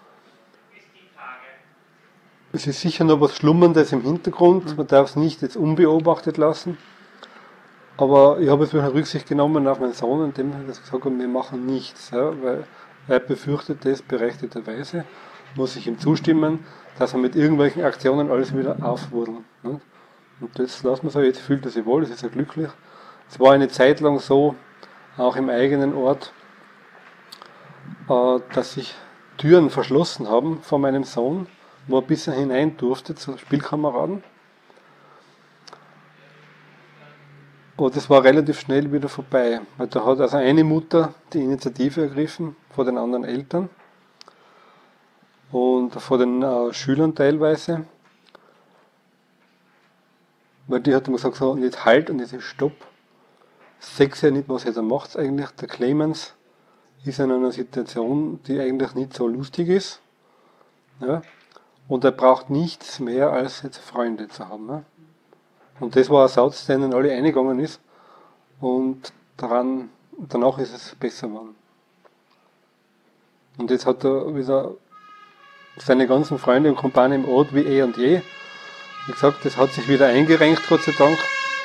Es ist sicher noch was Schlummerndes im Hintergrund, man darf es nicht jetzt unbeobachtet lassen, aber ich habe jetzt wieder Rücksicht genommen auf meinen Sohn, indem ich gesagt habe, wir machen nichts, ja, weil er befürchtet das berechtigterweise, muss ich ihm zustimmen, dass er mit irgendwelchen Aktionen alles wieder aufwurdeln. Ne? Und das lassen wir so, jetzt fühlt er sich wohl, es ist ja glücklich. Es war eine Zeit lang so, auch im eigenen Ort, äh, dass sich Türen verschlossen haben von meinem Sohn, wo er bisher hinein durfte zu Spielkameraden. Und das war relativ schnell wieder vorbei, weil da hat also eine Mutter die Initiative ergriffen, vor den anderen Eltern und vor den äh, Schülern teilweise, weil die hat immer gesagt, so, und jetzt halt und jetzt ist Stopp. Sechs ja nicht, was er da macht eigentlich. Der Clemens ist in einer Situation, die eigentlich nicht so lustig ist, ja, und er braucht nichts mehr, als jetzt Freunde zu haben. Ja. Und das war ein Satz, der ihnen alle eingegangen ist, und daran, danach ist es besser geworden. Und jetzt hat er wieder seine ganzen Freunde und Kumpanen im Ort wie eh und je. Wie gesagt, das hat sich wieder eingerenkt, Gott sei Dank.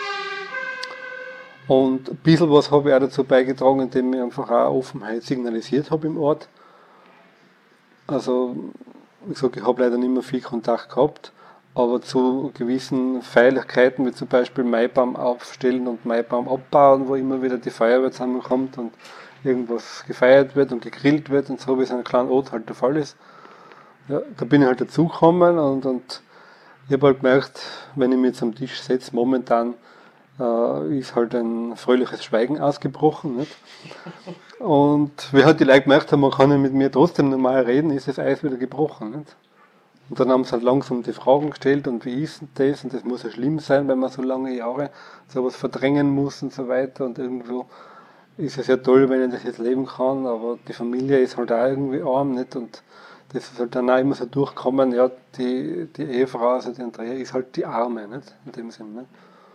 Und ein bisschen was habe ich auch dazu beigetragen, indem ich einfach auch Offenheit signalisiert habe im Ort. Also, wie gesagt, ich habe leider nicht mehr viel Kontakt gehabt, aber zu gewissen Feierlichkeiten, wie zum Beispiel Maibaum aufstellen und Maibaum abbauen, wo immer wieder die Feuerwehr zusammenkommt und irgendwas gefeiert wird und gegrillt wird und so, wie es in einem kleinen Ort halt der Fall ist. Ja, da bin ich halt dazugekommen und, und ich habe halt gemerkt, wenn ich mich jetzt am Tisch setze, momentan äh, ist halt ein fröhliches Schweigen ausgebrochen. Nicht? Und wie halt die Leute gemerkt haben, man kann ja mit mir trotzdem normal reden, ist das Eis wieder gebrochen. Nicht? Und dann haben sie halt langsam die Fragen gestellt, und wie ist denn das? Und das muss ja schlimm sein, wenn man so lange Jahre sowas verdrängen muss und so weiter. Und irgendwo ist es ja toll, wenn ich das jetzt leben kann, aber die Familie ist halt auch irgendwie arm, nicht? Und das ist halt dann auch immer so durchgekommen, ja, die, die Ehefrau, also die Andrea, ist halt die Arme, nicht? In dem Sinn, nicht?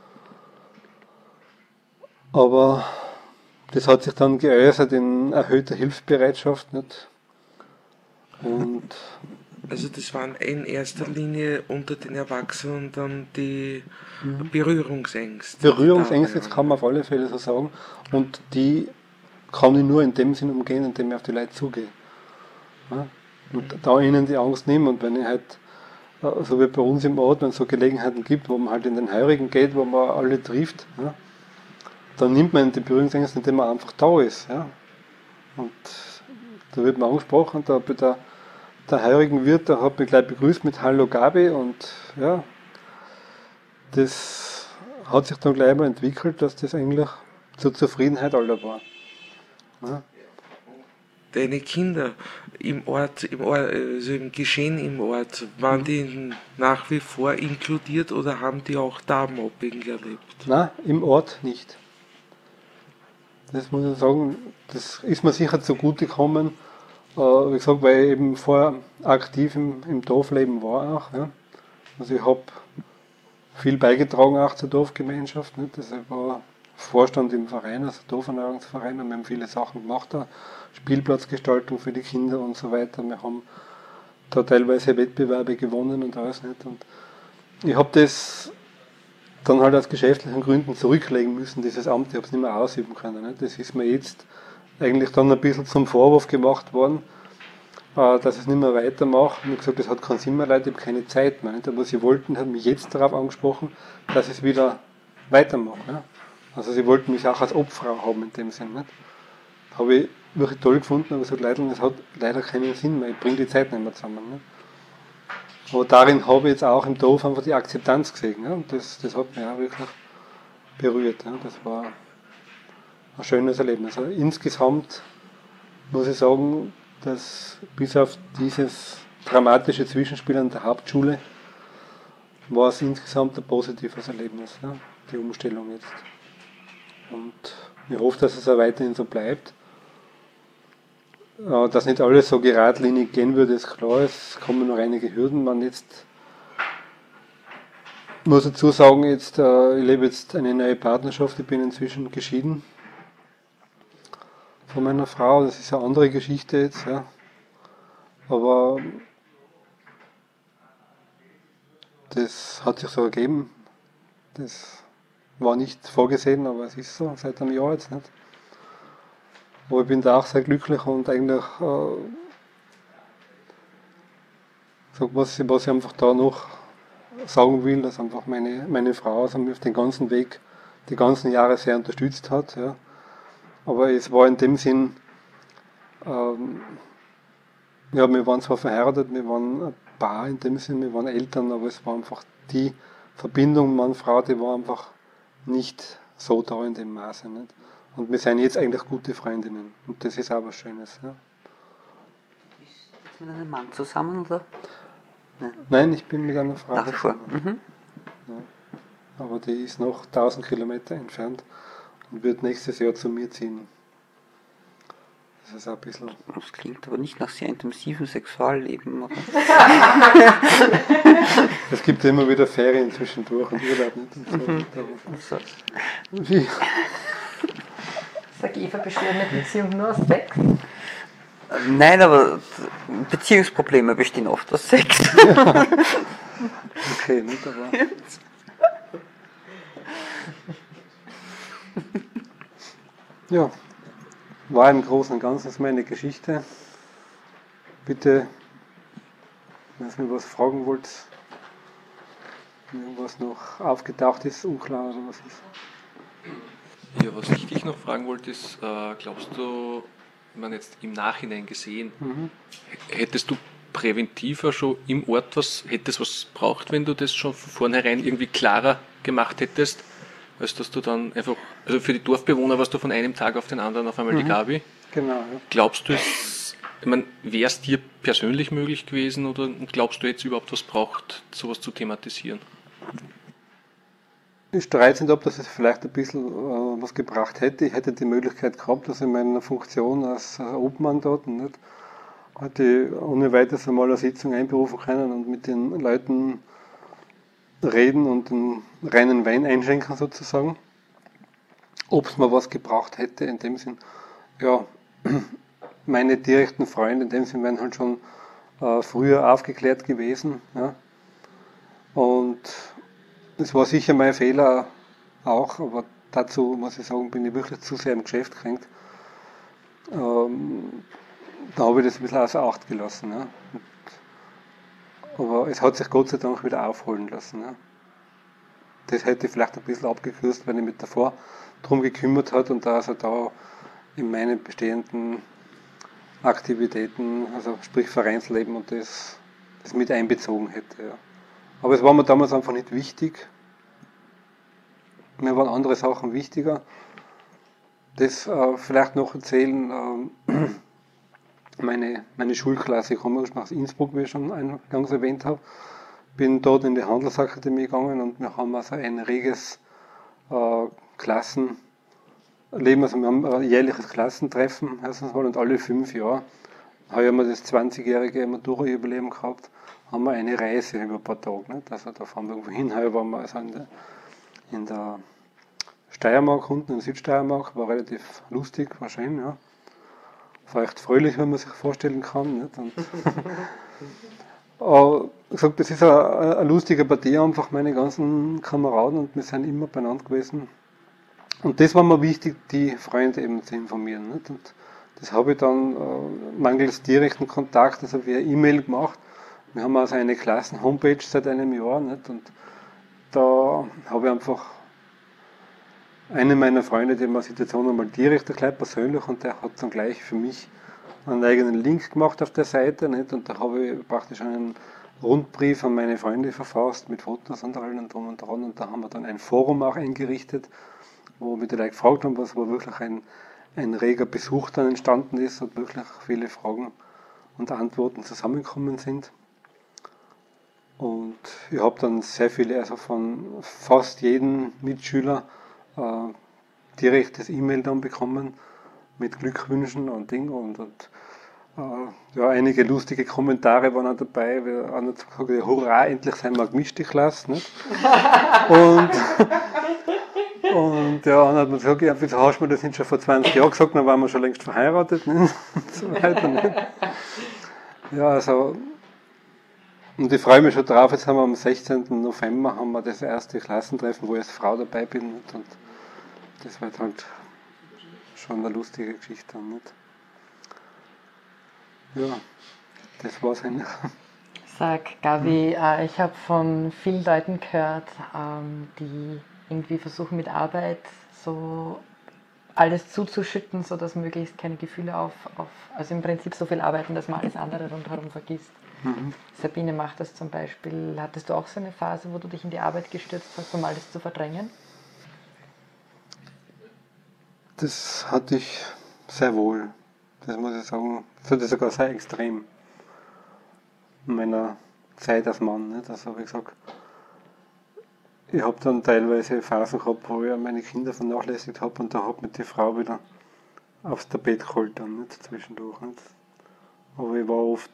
Aber das hat sich dann geäußert in erhöhter Hilfsbereitschaft, nicht? Und also das waren in erster Linie unter den Erwachsenen dann die mhm. Berührungsängste. Berührungsängste, das kann man auf alle Fälle so sagen. Und die kann ich nur in dem Sinn umgehen, indem ich auf die Leute zugehe. Ja? Und da ihnen die Angst nehmen. Und wenn ich halt, so wie bei uns im Ort, wenn es so Gelegenheiten gibt, wo man halt in den Heurigen geht, wo man alle trifft, ja, dann nimmt man die Berührungsängste, indem man einfach da ist. Ja? Und da wird man angesprochen, da bei der Der heurigen Wirt, der hat mich gleich begrüßt mit Hallo Gabi, und ja, das hat sich dann gleich mal entwickelt, dass das eigentlich zur Zufriedenheit aller war. Ja. Deine Kinder im Ort, im Ort, also im Geschehen im Ort, waren mhm. die nach wie vor inkludiert oder haben die auch da Mobbing erlebt? Nein, im Ort nicht. Das muss ich sagen, das ist mir sicher zugute gekommen. Uh, wie gesagt, weil ich eben vorher aktiv im, im Dorfleben war auch. Ja. Also ich habe viel beigetragen auch zur Dorfgemeinschaft. Nicht? Also ich war Vorstand im Verein, also Dorferneuerungsverein, und wir haben viele Sachen gemacht, da Spielplatzgestaltung für die Kinder und so weiter. Wir haben da teilweise Wettbewerbe gewonnen und alles. Nicht? Und ich habe das dann halt aus geschäftlichen Gründen zurücklegen müssen, dieses Amt, ich habe es nicht mehr ausüben können. Nicht? Das ist mir jetzt eigentlich dann ein bisschen zum Vorwurf gemacht worden, äh, dass ich es nicht mehr weitermache. Und ich habe gesagt, das hat keinen Sinn mehr, Leute, ich habe keine Zeit mehr. Nicht? Aber sie wollten, haben mich jetzt darauf angesprochen, dass ich es wieder weitermache. Ja? Also sie wollten mich auch als Obfrau haben in dem Sinn. Nicht? Habe ich wirklich toll gefunden, aber gesagt, Leute, das hat leider keinen Sinn mehr, ich bringe die Zeit nicht mehr zusammen. Nicht? Aber darin habe ich jetzt auch im Dorf einfach die Akzeptanz gesehen. Ja? Und das, das hat mich auch wirklich berührt. Ja? Das war ein schönes Erlebnis. Also insgesamt muss ich sagen, dass bis auf dieses dramatische Zwischenspiel an der Hauptschule war es insgesamt ein positives Erlebnis, ja? Die Umstellung jetzt. Und ich hoffe, dass es auch weiterhin so bleibt. Dass nicht alles so geradlinig gehen würde, ist klar. Es kommen noch einige Hürden. Man jetzt muss dazu sagen, jetzt, äh, ich lebe jetzt eine neue Partnerschaft. Ich bin inzwischen geschieden von meiner Frau. Das ist eine andere Geschichte jetzt. Ja. Aber das hat sich so ergeben. Das war nicht vorgesehen, aber es ist so seit einem Jahr jetzt nicht. Aber ich bin da auch sehr glücklich und eigentlich, äh, was, was ich einfach da noch sagen will, dass einfach meine, meine Frau also mich auf den ganzen Weg, die ganzen Jahre sehr unterstützt hat. Ja. Aber es war in dem Sinn, ähm, ja, wir waren zwar verheiratet, wir waren ein Paar in dem Sinn, wir waren Eltern, aber es war einfach die Verbindung Mann-Frau, die war einfach nicht so da in dem Maße. Nicht? Und wir sind jetzt eigentlich gute Freundinnen. Und das ist auch was Schönes. Ja. Bist du mit einem Mann zusammen, oder? Nein, Nein ich bin mit einer Frau Nach wie vor. zusammen. Mhm. Ja. Aber die ist noch tausend Kilometer entfernt und wird nächstes Jahr zu mir ziehen. Das ist auch ein bisschen... Das klingt aber nicht nach sehr intensivem Sexualleben, oder? Es gibt ja immer wieder Ferien zwischendurch und Urlaub. Nicht? Und so. Mhm. So. Wie? Sag Eva, besteht eine Beziehung nur aus Sex? Nein, aber Beziehungsprobleme bestehen oft aus Sex. Ja. Okay, nicht aber. Ja, war im Großen und Ganzen meine Geschichte. Bitte, wenn ihr mir was fragen wollt, was noch aufgetaucht ist, unklar oder was ist. Ja, was ich dich noch fragen wollte, ist, äh, glaubst du, wenn man jetzt im Nachhinein gesehen, mhm. hättest du präventiver schon im Ort was, hättest was braucht, wenn du das schon von vornherein irgendwie klarer gemacht hättest, als dass du dann einfach, also für die Dorfbewohner warst du von einem Tag auf den anderen auf einmal mhm. die Gabi. Genau, ja. Glaubst du, es, ich meine, wäre es dir persönlich möglich gewesen oder glaubst du jetzt überhaupt was braucht, sowas zu thematisieren? Ich streite nicht, ob das jetzt vielleicht ein bisschen äh, was gebracht hätte. Ich hätte die Möglichkeit gehabt, dass in meiner Funktion als äh, Obmann dort nicht, hätte ich ohne weiteres einmal eine Sitzung einberufen können und mit den Leuten reden und den reinen Wein einschenken sozusagen. Ob es mir was gebracht hätte, in dem Sinn, ja, meine direkten Freunde in dem Sinn wären halt schon äh, früher aufgeklärt gewesen. Ja. Und das war sicher mein Fehler auch, aber dazu muss ich sagen, bin ich wirklich zu sehr im Geschäft gehängt. Ähm, da habe ich das ein bisschen außer Acht gelassen. Ja. Aber es hat sich Gott sei Dank wieder aufholen lassen. Ja. Das hätte ich vielleicht ein bisschen abgekürzt, wenn ich mich davor darum gekümmert hat und da also da in meinen bestehenden Aktivitäten, also sprich Vereinsleben und das, das mit einbezogen hätte. Ja. Aber es war mir damals einfach nicht wichtig. Mir waren andere Sachen wichtiger. Das äh, vielleicht noch erzählen, äh, meine, meine Schulklasse, ich komme aus Innsbruck, wie ich schon eingangs erwähnt habe. Bin dort in die Handelsakademie gegangen und wir haben also ein reges äh, Klassenleben, also wir haben ein jährliches Klassentreffen erstens mal und alle fünf Jahre haben wir das zwanzigjährige Matura-Jubiläum gehabt, haben wir eine Reise über ein paar Tage. Nicht? Also da fahren wir irgendwo hin, heuer waren wir also in der, in der Steiermark, unten in Südsteiermark, war relativ lustig, war schön, ja. War echt fröhlich, wenn man sich vorstellen kann. Nicht? Und Aber ich sag, das ist eine, eine lustige Partie, einfach meine ganzen Kameraden, und wir sind immer beieinander gewesen. Und das war mir wichtig, die Freunde eben zu informieren. Nicht? Und das habe ich dann äh, mangels direkten Kontakt, also via E-Mail gemacht. Wir haben also eine Klassen-Homepage seit einem Jahr. Nicht? Und da habe ich einfach einen meiner Freunde, die mir die Situation einmal direkt gleich persönlich, und der hat dann gleich für mich einen eigenen Link gemacht auf der Seite. Nicht? Und da habe ich praktisch einen Rundbrief an meine Freunde verfasst mit Fotos und allem drum und dran. Und da haben wir dann ein Forum auch eingerichtet, wo wir die Leute gefragt haben, was wo wirklich ein, ein reger Besuch dann entstanden ist und wirklich viele Fragen und Antworten zusammengekommen sind. Und ich habe dann sehr viele, also von fast jedem Mitschüler äh, direktes E-Mail dann bekommen mit Glückwünschen und Ding und, und äh, ja, einige lustige Kommentare waren auch dabei. Wir haben gesagt, hurra, endlich sind wir gemischte Klasse. Nicht? Und Und ja, dann hat man gesagt, ja, wieso hast du mir das nicht schon vor zwanzig Jahren gesagt, dann waren wir schon längst verheiratet, nicht? Und so weiter, nicht? Ja, also, und ich freue mich schon drauf, jetzt haben wir am sechzehnten November haben wir das erste Klassentreffen, wo ich als Frau dabei bin, nicht? Und das wird halt schon eine lustige Geschichte dann, nicht? Ja, das war's eigentlich. Sag, Gabi, äh, ich habe von vielen Leuten gehört, ähm, die irgendwie versuchen mit Arbeit so alles zuzuschütten, sodass möglichst keine Gefühle auf, auf, also im Prinzip so viel arbeiten, dass man alles andere rundherum vergisst. Mhm. Sabine macht das zum Beispiel. Hattest du auch so eine Phase, wo du dich in die Arbeit gestürzt hast, um alles zu verdrängen? Das hatte ich sehr wohl. Das muss ich sagen. Das hatte ich sogar sehr extrem in meiner Zeit als Mann. Nicht? Also habe ich gesagt, ich habe dann teilweise Phasen gehabt, wo ich meine Kinder vernachlässigt habe, und da hat mich die Frau wieder aufs Tapet geholt dann, nicht, zwischendurch. Nicht. Aber ich war oft,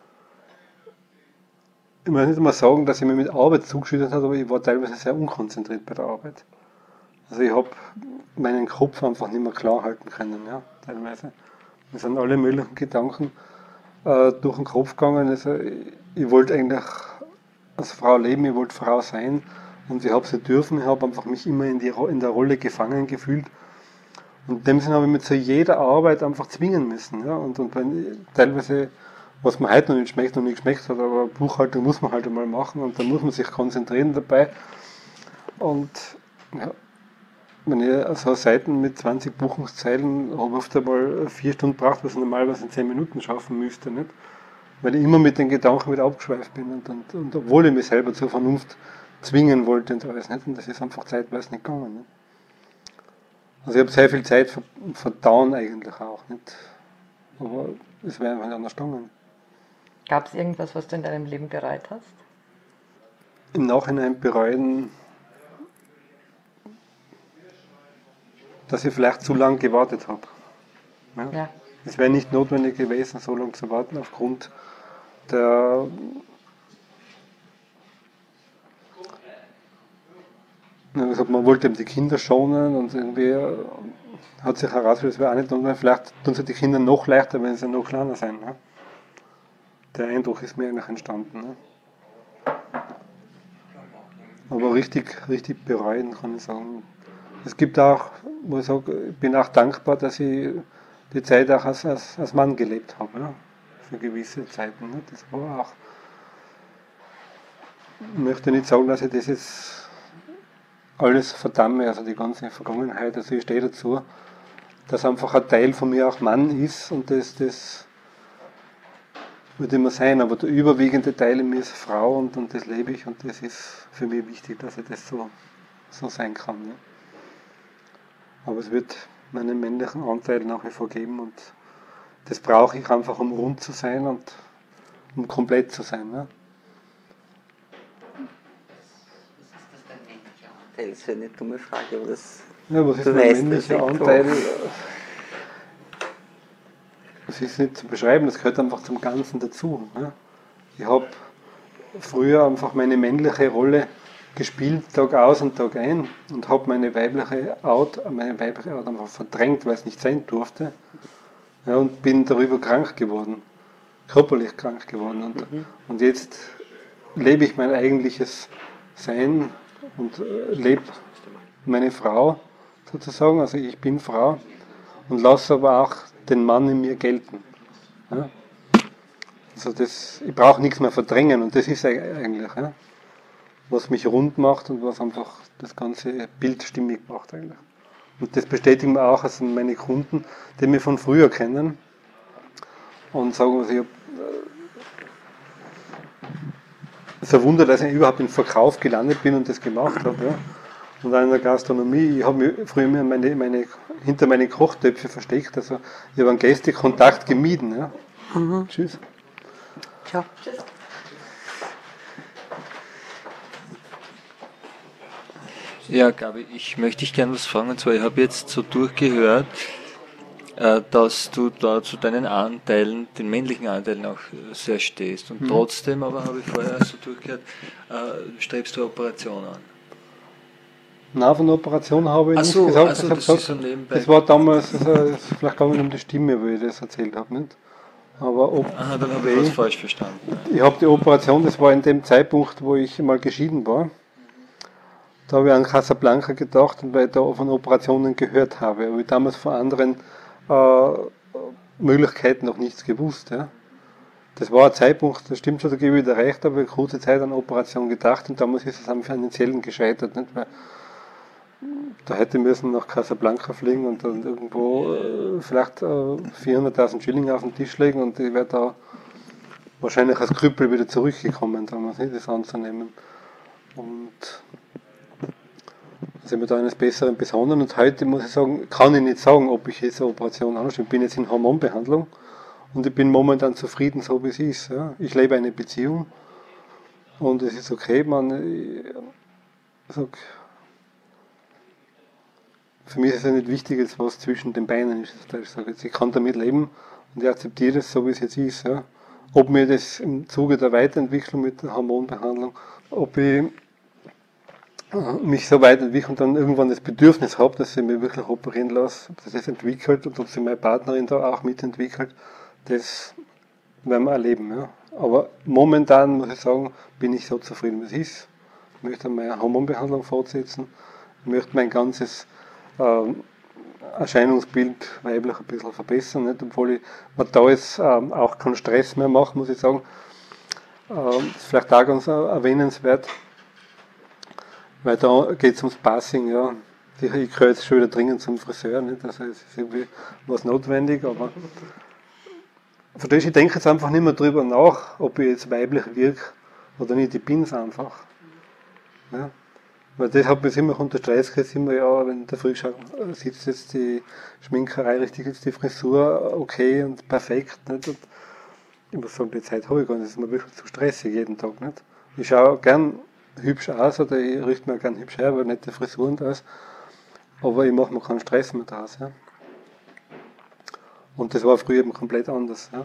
ich muss nicht mal sagen, dass ich mich mit Arbeit zugeschüttet habe, aber ich war teilweise sehr unkonzentriert bei der Arbeit. Also ich habe meinen Kopf einfach nicht mehr klar halten können, ja, teilweise. Mir sind alle möglichen Gedanken äh, durch den Kopf gegangen. Also ich, ich wollte eigentlich als Frau leben, ich wollte Frau sein. Und ich habe sie dürfen, ich habe einfach mich immer in, die, in der Rolle gefangen gefühlt. Und in dem Sinne habe ich mich zu jeder Arbeit einfach zwingen müssen. Ja? Und, und wenn teilweise, was mir heute noch nicht schmeckt, noch nicht geschmeckt hat, aber Buchhaltung muss man halt einmal machen und da muss man sich konzentrieren dabei. Und ja, wenn ich so Seiten mit zwanzig Buchungszeilen habe, oft einmal vier Stunden braucht, was ich normalerweise in zehn Minuten schaffen müsste. Nicht? Weil ich immer mit den Gedanken wieder abgeschweift bin. Und, und, und obwohl ich mich selber zur Vernunft zwingen wollte und alles nicht, und das ist einfach zeitweise nicht gegangen. Nicht? Also ich habe sehr viel Zeit verdauen eigentlich auch nicht, aber es wäre einfach nicht anders gegangen. Gab es irgendwas, was du in deinem Leben bereut hast? Im Nachhinein bereuen, dass ich vielleicht zu lange gewartet habe. Ja? Ja. Es wäre nicht notwendig gewesen, so lange zu warten, aufgrund der man wollte eben die Kinder schonen und irgendwie hat sich herausgestellt, das wäre auch nicht notwendig. Vielleicht tun sie die Kinder noch leichter, wenn sie noch kleiner sind. Ne? Der Eindruck ist mir eigentlich entstanden. Ne? Aber richtig, richtig bereuen kann ich sagen. Es gibt auch, wo ich sage, ich bin auch dankbar, dass ich die Zeit auch als, als, als Mann gelebt habe. Ne? Für gewisse Zeiten. Ne? Das war auch, ich möchte nicht sagen, dass ich das jetzt alles verdamme, also die ganze Vergangenheit, also ich stehe dazu, dass einfach ein Teil von mir auch Mann ist und das, das würde immer sein, aber der überwiegende Teil in mir ist Frau und, und das lebe ich und das ist für mich wichtig, dass ich das so, so sein kann. Ne? Aber es wird meinen männlichen Anteil nach wie vor geben und das brauche ich einfach, um rund zu sein und um komplett zu sein. Ne? Das ist eine dumme Frage, aber das. Ja, was ist der männliche Anteil? Das ist nicht zu beschreiben, das gehört einfach zum Ganzen dazu. Ne? Ich habe früher einfach meine männliche Rolle gespielt, Tag aus und Tag ein, und habe meine weibliche Art, meine weibliche Art einfach verdrängt, weil es nicht sein durfte. Ja, und bin darüber krank geworden. körperlich krank geworden. Und, mhm. und jetzt lebe ich mein eigentliches Sein und äh, lebe meine Frau sozusagen, also ich bin Frau und lasse aber auch den Mann in mir gelten. Ja? Also das, ich brauche nichts mehr verdrängen und das ist eigentlich, ja, was mich rund macht und was einfach das ganze Bild stimmig macht eigentlich. Und das bestätigen wir auch also meine Kunden, die mich von früher kennen und sagen, also ich habe es ist ein Wunder, dass ich überhaupt im Verkauf gelandet bin und das gemacht habe. Ja. Und auch in der Gastronomie, ich habe mich früher meine, meine, hinter meine Kochtöpfe versteckt, also ich habe einen Gästekontakt gemieden. Ja. Mhm. Tschüss. Ciao. Tschüss. Ja, Gabi, ich möchte dich gerne was fragen, und zwar, ich habe jetzt so durchgehört, äh, dass du da zu deinen Anteilen, den männlichen Anteilen auch sehr stehst. Und mhm. trotzdem aber habe ich vorher so durchgehört, äh, strebst du Operation an. Nein, von der Operation habe ich ach nicht so, gesagt. Also, ich das, gesagt ist so nebenbei. Das war damals, also, vielleicht gegangen um die Stimme, weil ich das erzählt habe. Nicht? Aber ob Aha, dann habe ich was falsch verstanden. Ja. Ich habe die Operation, das war in dem Zeitpunkt, wo ich mal geschieden war. Da habe ich an Casablanca gedacht, und weil ich da von Operationen gehört habe. Aber ich damals von anderen äh, Möglichkeiten noch nichts gewusst. Ja. Das war ein Zeitpunkt, das stimmt schon, da gebe ich dir recht, aber ich habe kurze Zeit an Operation gedacht und damals ist es am finanziellen gescheitert. Nicht? Weil da hätte ich müssen nach Casablanca fliegen und dann irgendwo äh, vielleicht äh, vierhunderttausend Schilling auf den Tisch legen und ich wäre da wahrscheinlich als Krüppel wieder zurückgekommen, damals nicht das anzunehmen. Und da sind wir da eines Besseren besonnen und heute muss ich sagen, kann ich nicht sagen, ob ich jetzt eine Operation anstelle. Ich bin jetzt in Hormonbehandlung und ich bin momentan zufrieden, so wie es ist. Ja. Ich lebe eine Beziehung und es ist okay, man, ich sag, für mich ist es ja nicht wichtig, was zwischen den Beinen ist. Ich sage jetzt, ich kann damit leben und ich akzeptiere es so, wie es jetzt ist. Ja. Ob mir das im Zuge der Weiterentwicklung mit der Hormonbehandlung, ob ich mich so weiterentwickle und dann irgendwann das Bedürfnis habe, dass ich mich wirklich operieren lasse, dass das entwickelt und ob sich meine Partnerin da auch mitentwickelt, das werden wir erleben. Ja. Aber momentan, muss ich sagen, bin ich so zufrieden, wie es ist. Ich möchte meine Hormonbehandlung fortsetzen. Ich möchte mein ganzes äh, Erscheinungsbild weiblich ein bisschen verbessern. Nicht? Obwohl ich mir da jetzt äh, auch keinen Stress mehr mache, muss ich sagen. Äh, das ist vielleicht auch ganz erwähnenswert. Weil da geht es ums Passing, ja. Ich, ich gehöre jetzt schon wieder dringend zum Friseur, nicht? Also es ist irgendwie was notwendig, aber verstehst du, ich denke jetzt einfach nicht mehr drüber nach, ob ich jetzt weiblich wirke oder nicht, ich bin es einfach. Ja. Weil das hat mich immer unter Stress gesetzt, immer, ja, wenn der Früh sitzt jetzt die Schminkerei richtig, jetzt die Frisur okay und perfekt, nicht? Und ich muss sagen, die Zeit habe ich gar nicht, das ist mir wirklich zu stressig jeden Tag, nicht? Ich schaue gern hübsch aus oder ich richte mir gerne hübsch her, aber nette Frisuren da ist. Aber ich mache mir keinen Stress mehr draus. Ja. Und das war früher eben komplett anders. Ja,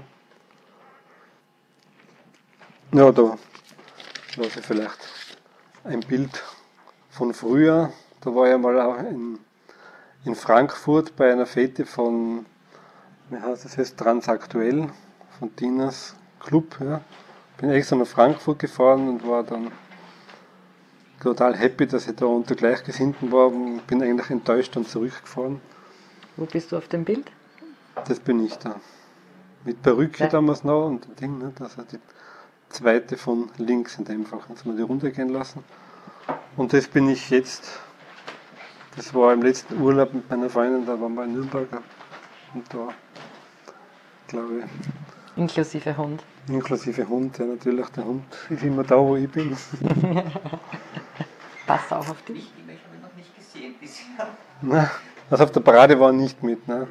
ja da lasse ich vielleicht ein Bild von früher. Da war ich mal auch in, in Frankfurt bei einer Fete von, wie heißt das jetzt, Transaktuell, von Tinas Club. Ja. Bin extra nach Frankfurt gefahren und war dann total happy, dass ich da unter Gleichgesinnten war und bin eigentlich enttäuscht und zurückgefahren. Wo bist du auf dem Bild? Das bin ich da. Mit Perücke ja. damals noch und dem Ding, nicht? Also die zweite von links in dem Fall. Jetzt mal die runtergehen lassen. Und das bin ich jetzt, das war im letzten Urlaub mit meiner Freundin, da waren wir in Nürnberg und da, glaube ich. Inklusive Hund. Inklusive Hund, ja natürlich, der Hund ist immer da, wo ich bin. Passt auch auf dich? Ich habe ihn noch nicht gesehen bisher. Nein, also auf der Parade war nicht mit. Ne?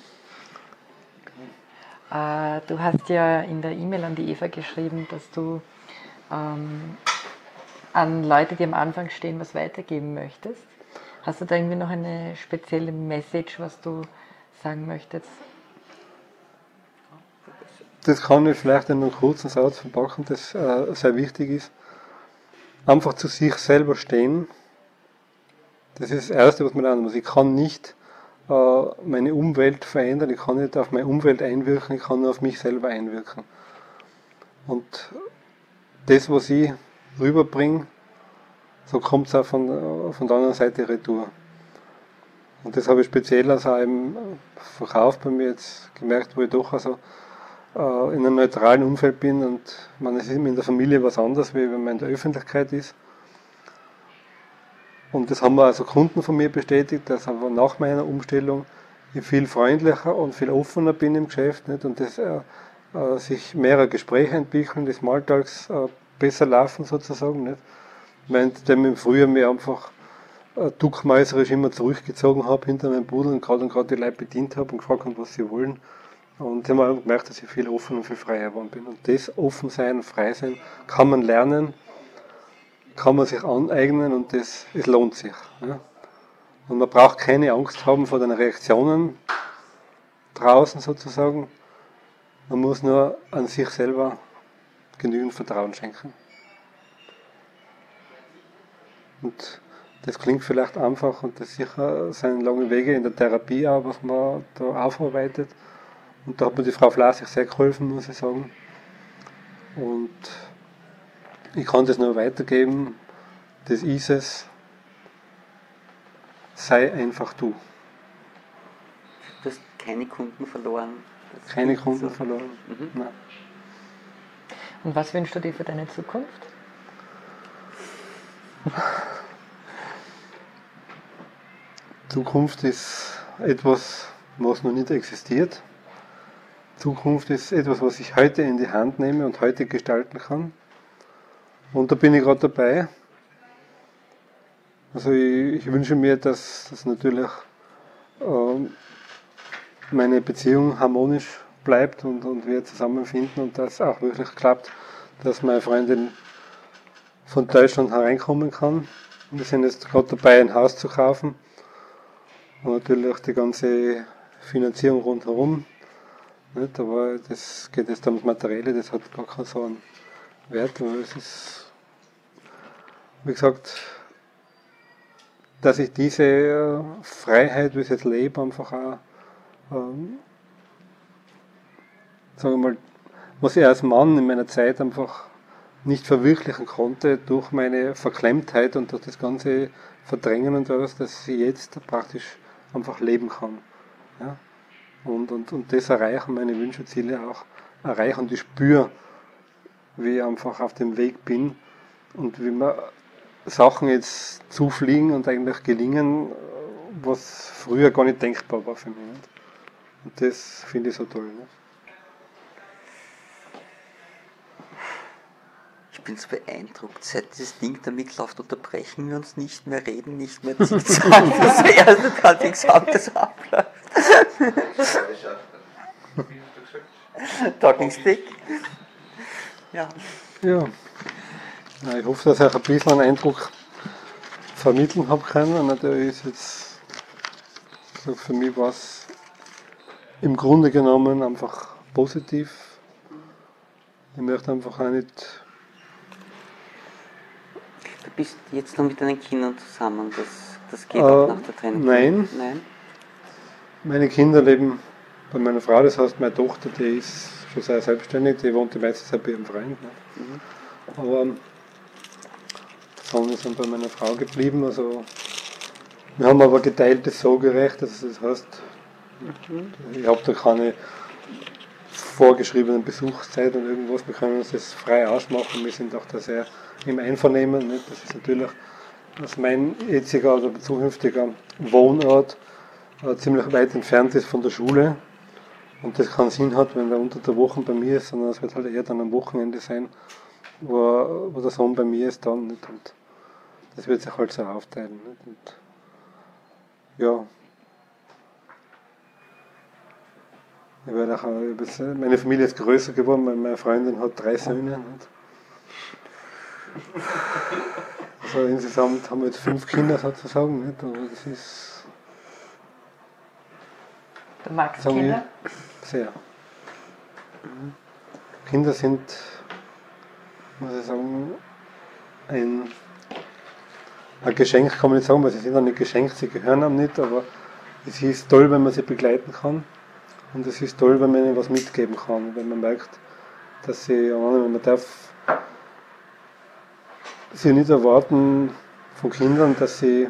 Mhm. Äh, du hast ja in der E-Mail an die Eva geschrieben, dass du ähm, an Leute, die am Anfang stehen, was weitergeben möchtest. Hast du da irgendwie noch eine spezielle Message, was du sagen möchtest? Das kann ich vielleicht in einem kurzen Satz verpacken, das äh, sehr wichtig ist. Einfach zu sich selber stehen. Das ist das Erste, was man lernen muss. Ich kann nicht äh, meine Umwelt verändern, ich kann nicht auf meine Umwelt einwirken, ich kann nur auf mich selber einwirken. Und das, was ich rüberbringe, so kommt es auch von, von der anderen Seite retour. Und das habe ich speziell also auch im Verkauf bei mir jetzt gemerkt, wo ich doch also äh, in einem neutralen Umfeld bin und man, es ist in der Familie was anderes, wie wenn man in der Öffentlichkeit ist. Und das haben also Kunden von mir bestätigt, dass aber nach meiner Umstellung ich viel freundlicher und viel offener bin im Geschäft, nicht? Und dass äh, äh, sich mehrere Gespräche entwickeln, die Smalltalks äh, besser laufen sozusagen. Nicht? Während dem im Frühjahr mir einfach äh, duckmäuserisch immer zurückgezogen habe hinter meinem Pudel und gerade und gerade die Leute bedient habe und gefragt habe, was sie wollen. Und dann habe ich gemerkt, dass ich viel offener und viel freier geworden bin. Und das Offensein, Freisein kann man lernen, kann man sich aneignen und das, es lohnt sich. Ja. Und man braucht keine Angst haben vor den Reaktionen draußen sozusagen. Man muss nur an sich selber genügend Vertrauen schenken. Und das klingt vielleicht einfach und das sicher sind lange Wege in der Therapie auch, was man da aufarbeitet. Und da hat mir die Frau Flasig sehr geholfen, muss ich sagen. Und ich kann das nur weitergeben. Das ist es. Sei einfach du. Du hast keine Kunden verloren. Das Keine Kunden so. verloren. Mhm. Nein. Und was wünschst du dir für deine Zukunft? Zukunft ist etwas, was noch nicht existiert. Zukunft ist etwas, was ich heute in die Hand nehme und heute gestalten kann. Und da bin ich gerade dabei. Also ich, ich wünsche mir, dass, dass natürlich äh, meine Beziehung harmonisch bleibt und, und wir zusammenfinden und dass auch wirklich klappt, dass meine Freundin von Deutschland hereinkommen kann. Und wir sind jetzt gerade dabei, ein Haus zu kaufen. Und natürlich die ganze Finanzierung rundherum. Nicht? Aber das geht jetzt ums Materielle, das hat gar keinen so einen Wert. Aber es ist, wie gesagt, dass ich diese Freiheit, wie ich jetzt lebe, einfach auch, ähm, sagen wir mal, was ich als Mann in meiner Zeit einfach nicht verwirklichen konnte durch meine Verklemmtheit und durch das ganze Verdrängen und alles, dass ich jetzt praktisch einfach leben kann. Ja? Und, und, und das erreichen, meine Wünsche, Ziele auch erreichen und ich spüre, wie ich einfach auf dem Weg bin und wie mir Sachen jetzt zufliegen und eigentlich gelingen, was früher gar nicht denkbar war für mich. Nicht? Und das finde ich so toll. Nicht? Ich bin so beeindruckt. Seit dieses Ding damit läuft, unterbrechen wir uns nicht mehr, reden nicht mehr, zickzack. Das erste Mal, wie gesagt, das abläuft. Talking Stick. Ja. Ja. Ja, ich hoffe, dass ich euch ein bisschen einen Eindruck vermitteln habe können. Und natürlich ist jetzt, so für mich war es im Grunde genommen einfach positiv. Ich möchte einfach auch nicht. Du bist jetzt noch mit deinen Kindern zusammen, das, das geht Äh, auch nach der Trennung. nein. Nein. Meine Kinder leben bei meiner Frau, das heißt, meine Tochter, die ist schon sehr selbstständig, die wohnt die meiste Zeit bei ihrem Freund. Ne? Mhm. Aber sondern sind bei meiner Frau geblieben. Also, wir haben aber geteiltes Sorgerecht, also das heißt, Mhm. ich habe da keine vorgeschriebenen Besuchszeit und irgendwas, wir können uns das frei ausmachen, wir sind auch da sehr im Einvernehmen. Nicht? Das ist natürlich, dass mein jetziger oder zukünftiger Wohnort äh, ziemlich weit entfernt ist von der Schule und das keinen Sinn hat, wenn er unter der Woche bei mir ist, sondern es wird halt eher dann am Wochenende sein, wo, wo der Sohn bei mir ist dann. Nicht? Und das wird sich halt so aufteilen. Nicht? Und ja, ich werde auch, meine Familie ist größer geworden, weil meine Freundin hat drei Söhne. Nicht? Also insgesamt haben wir jetzt fünf Kinder sozusagen, nicht? Aber das ist. Du magst sagen Kinder? wir, sehr. Kinder sind, muss ich sagen, ein, ein Geschenk, kann man nicht sagen, weil sie sind auch nicht geschenkt, sie gehören einem nicht, aber es ist toll, wenn man sie begleiten kann und es ist toll, wenn man ihnen was mitgeben kann, wenn man merkt, dass sie, man darf sie nicht erwarten von Kindern, dass sie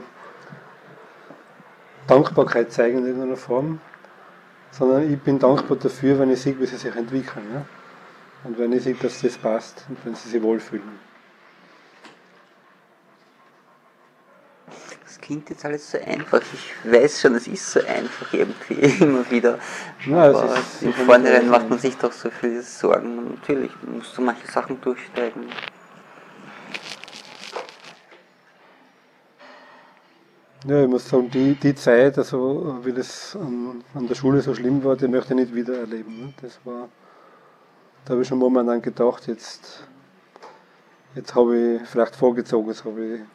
Dankbarkeit zeigen in irgendeiner Form, sondern ich bin dankbar dafür, wenn ich sehe, wie sie sich entwickeln. Ja? Und wenn ich sehe, dass das passt und wenn sie sich wohlfühlen. Das klingt jetzt alles so einfach. Ich weiß schon, es ist so einfach irgendwie immer wieder. Ja, es aber ist im Vornherein macht man sich doch so viele Sorgen. Und natürlich musst du manche Sachen durchsteigen. Ja, ich muss sagen, die, die Zeit, also wie das an, an der Schule so schlimm war, die möchte ich nicht wieder erleben. Ne? Das war, da habe ich schon momentan gedacht, jetzt, jetzt habe ich vielleicht vorgezogen, jetzt habe ich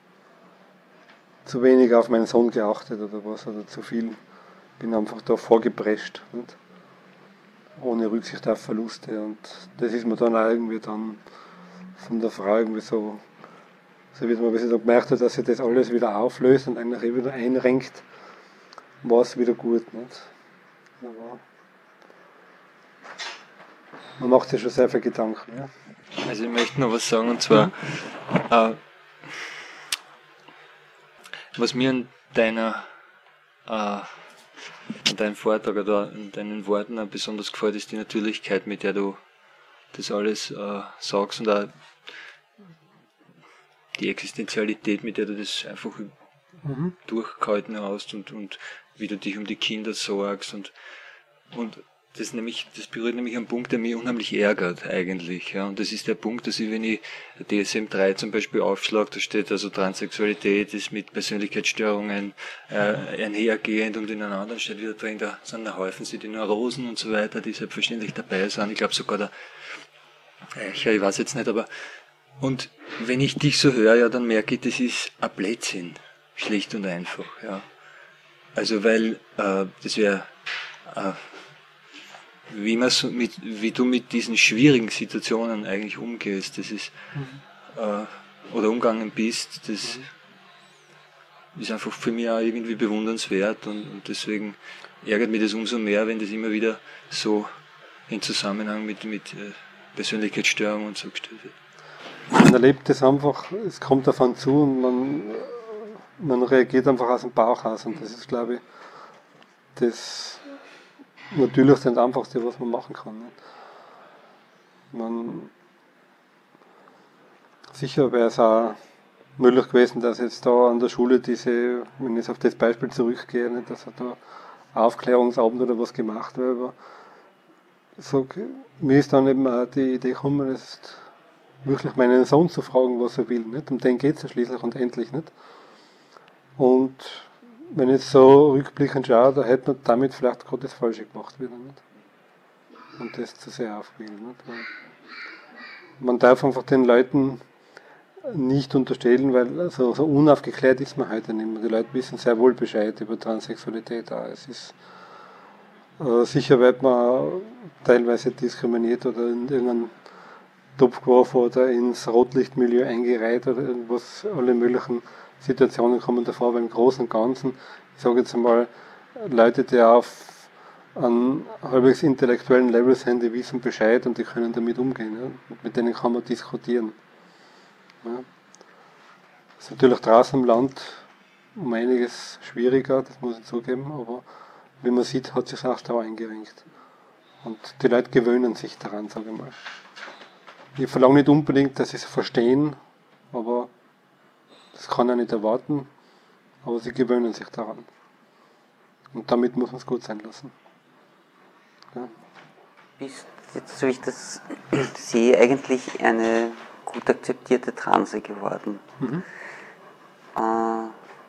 zu wenig auf meinen Sohn geachtet oder was, oder zu viel. Bin einfach da vorgeprescht, nicht? Ohne Rücksicht auf Verluste. Und das ist mir dann auch irgendwie dann von der Frau irgendwie so, so wie man ein bisschen so gemerkt hat, dass sich das alles wieder auflöst und eigentlich wieder einrenkt, war es wieder gut. Nicht? Aber man macht sich schon sehr viel Gedanken. Ja? Also ich möchte noch was sagen, und zwar, äh, was mir an deiner, äh, an deinem Vortrag oder an deinen Worten auch besonders gefällt, ist die Natürlichkeit, mit der du das alles äh, sagst, und auch die Existenzialität, mit der du das einfach mhm. durchgehalten hast, und, und wie du dich um die Kinder sorgst, und, und das, nämlich, das berührt nämlich einen Punkt, der mich unheimlich ärgert eigentlich. Ja. Und das ist der Punkt, dass ich, wenn ich D S M drei zum Beispiel aufschlage, da steht also Transsexualität ist mit Persönlichkeitsstörungen äh, einhergehend, und in einer anderen steht wieder drin, da sind da häufen sie die Neurosen und so weiter, die selbstverständlich dabei sind. Ich glaube sogar der Eicher, ich weiß jetzt nicht, aber und wenn ich dich so höre, ja, dann merke ich, das ist ein Blödsinn, schlicht und einfach. Ja. Also weil äh, das wäre äh, wie, man so mit, wie du mit diesen schwierigen Situationen eigentlich umgehst, das ist mhm. äh, oder umgegangen bist, das mhm. ist einfach für mich auch irgendwie bewundernswert, und, und deswegen ärgert mich das umso mehr, wenn das immer wieder so in Zusammenhang mit, mit äh, Persönlichkeitsstörungen und so gestellt wird. Man erlebt das einfach, es kommt davon zu, und man, man reagiert einfach aus dem Bauch aus, und das ist, glaube ich, das Natürlichste und Einfachste, was man machen kann. Nicht? Man, sicher wäre es auch möglich gewesen, dass jetzt da an der Schule diese, wenn ich auf das Beispiel zurückgehe, nicht, dass da Aufklärungsabend oder was gemacht wird, aber so, mir ist dann eben auch die Idee gekommen, jetzt wirklich meinen Sohn zu fragen, was er will. Nicht? Um den geht es ja schließlich und endlich nicht. Und wenn ich so rückblickend schaue, da hätte man damit vielleicht gerade das Falsche gemacht wieder. Nicht? Und das zu sehr aufwählen. Nicht? Weil man darf einfach den Leuten nicht unterstellen, weil so, so unaufgeklärt ist man heute nicht mehr. Die Leute wissen sehr wohl Bescheid über Transsexualität auch. Es ist, äh, sicher wird man teilweise diskriminiert oder in irgendeinen Topf geworfen oder ins Rotlichtmilieu eingereiht oder irgendwas, alle möglichen Situationen kommen davor, aber im Großen und Ganzen, ich sage jetzt einmal, Leute, die auf einem halbwegs intellektuellen Level sind, die wissen Bescheid und die können damit umgehen. Ja? Und mit denen kann man diskutieren. Ja? Das ist natürlich draußen im Land um einiges schwieriger, das muss ich zugeben, aber wie man sieht, hat sich auch da eingerenkt. Und die Leute gewöhnen sich daran, sage ich mal. Ich verlange nicht unbedingt, dass sie es verstehen, aber das kann er nicht erwarten, aber sie gewöhnen sich daran. Und damit muss man es gut sein lassen. Ja. Bist jetzt, so wie ich das sehe, eigentlich eine gut akzeptierte Transe geworden. Mhm. Äh,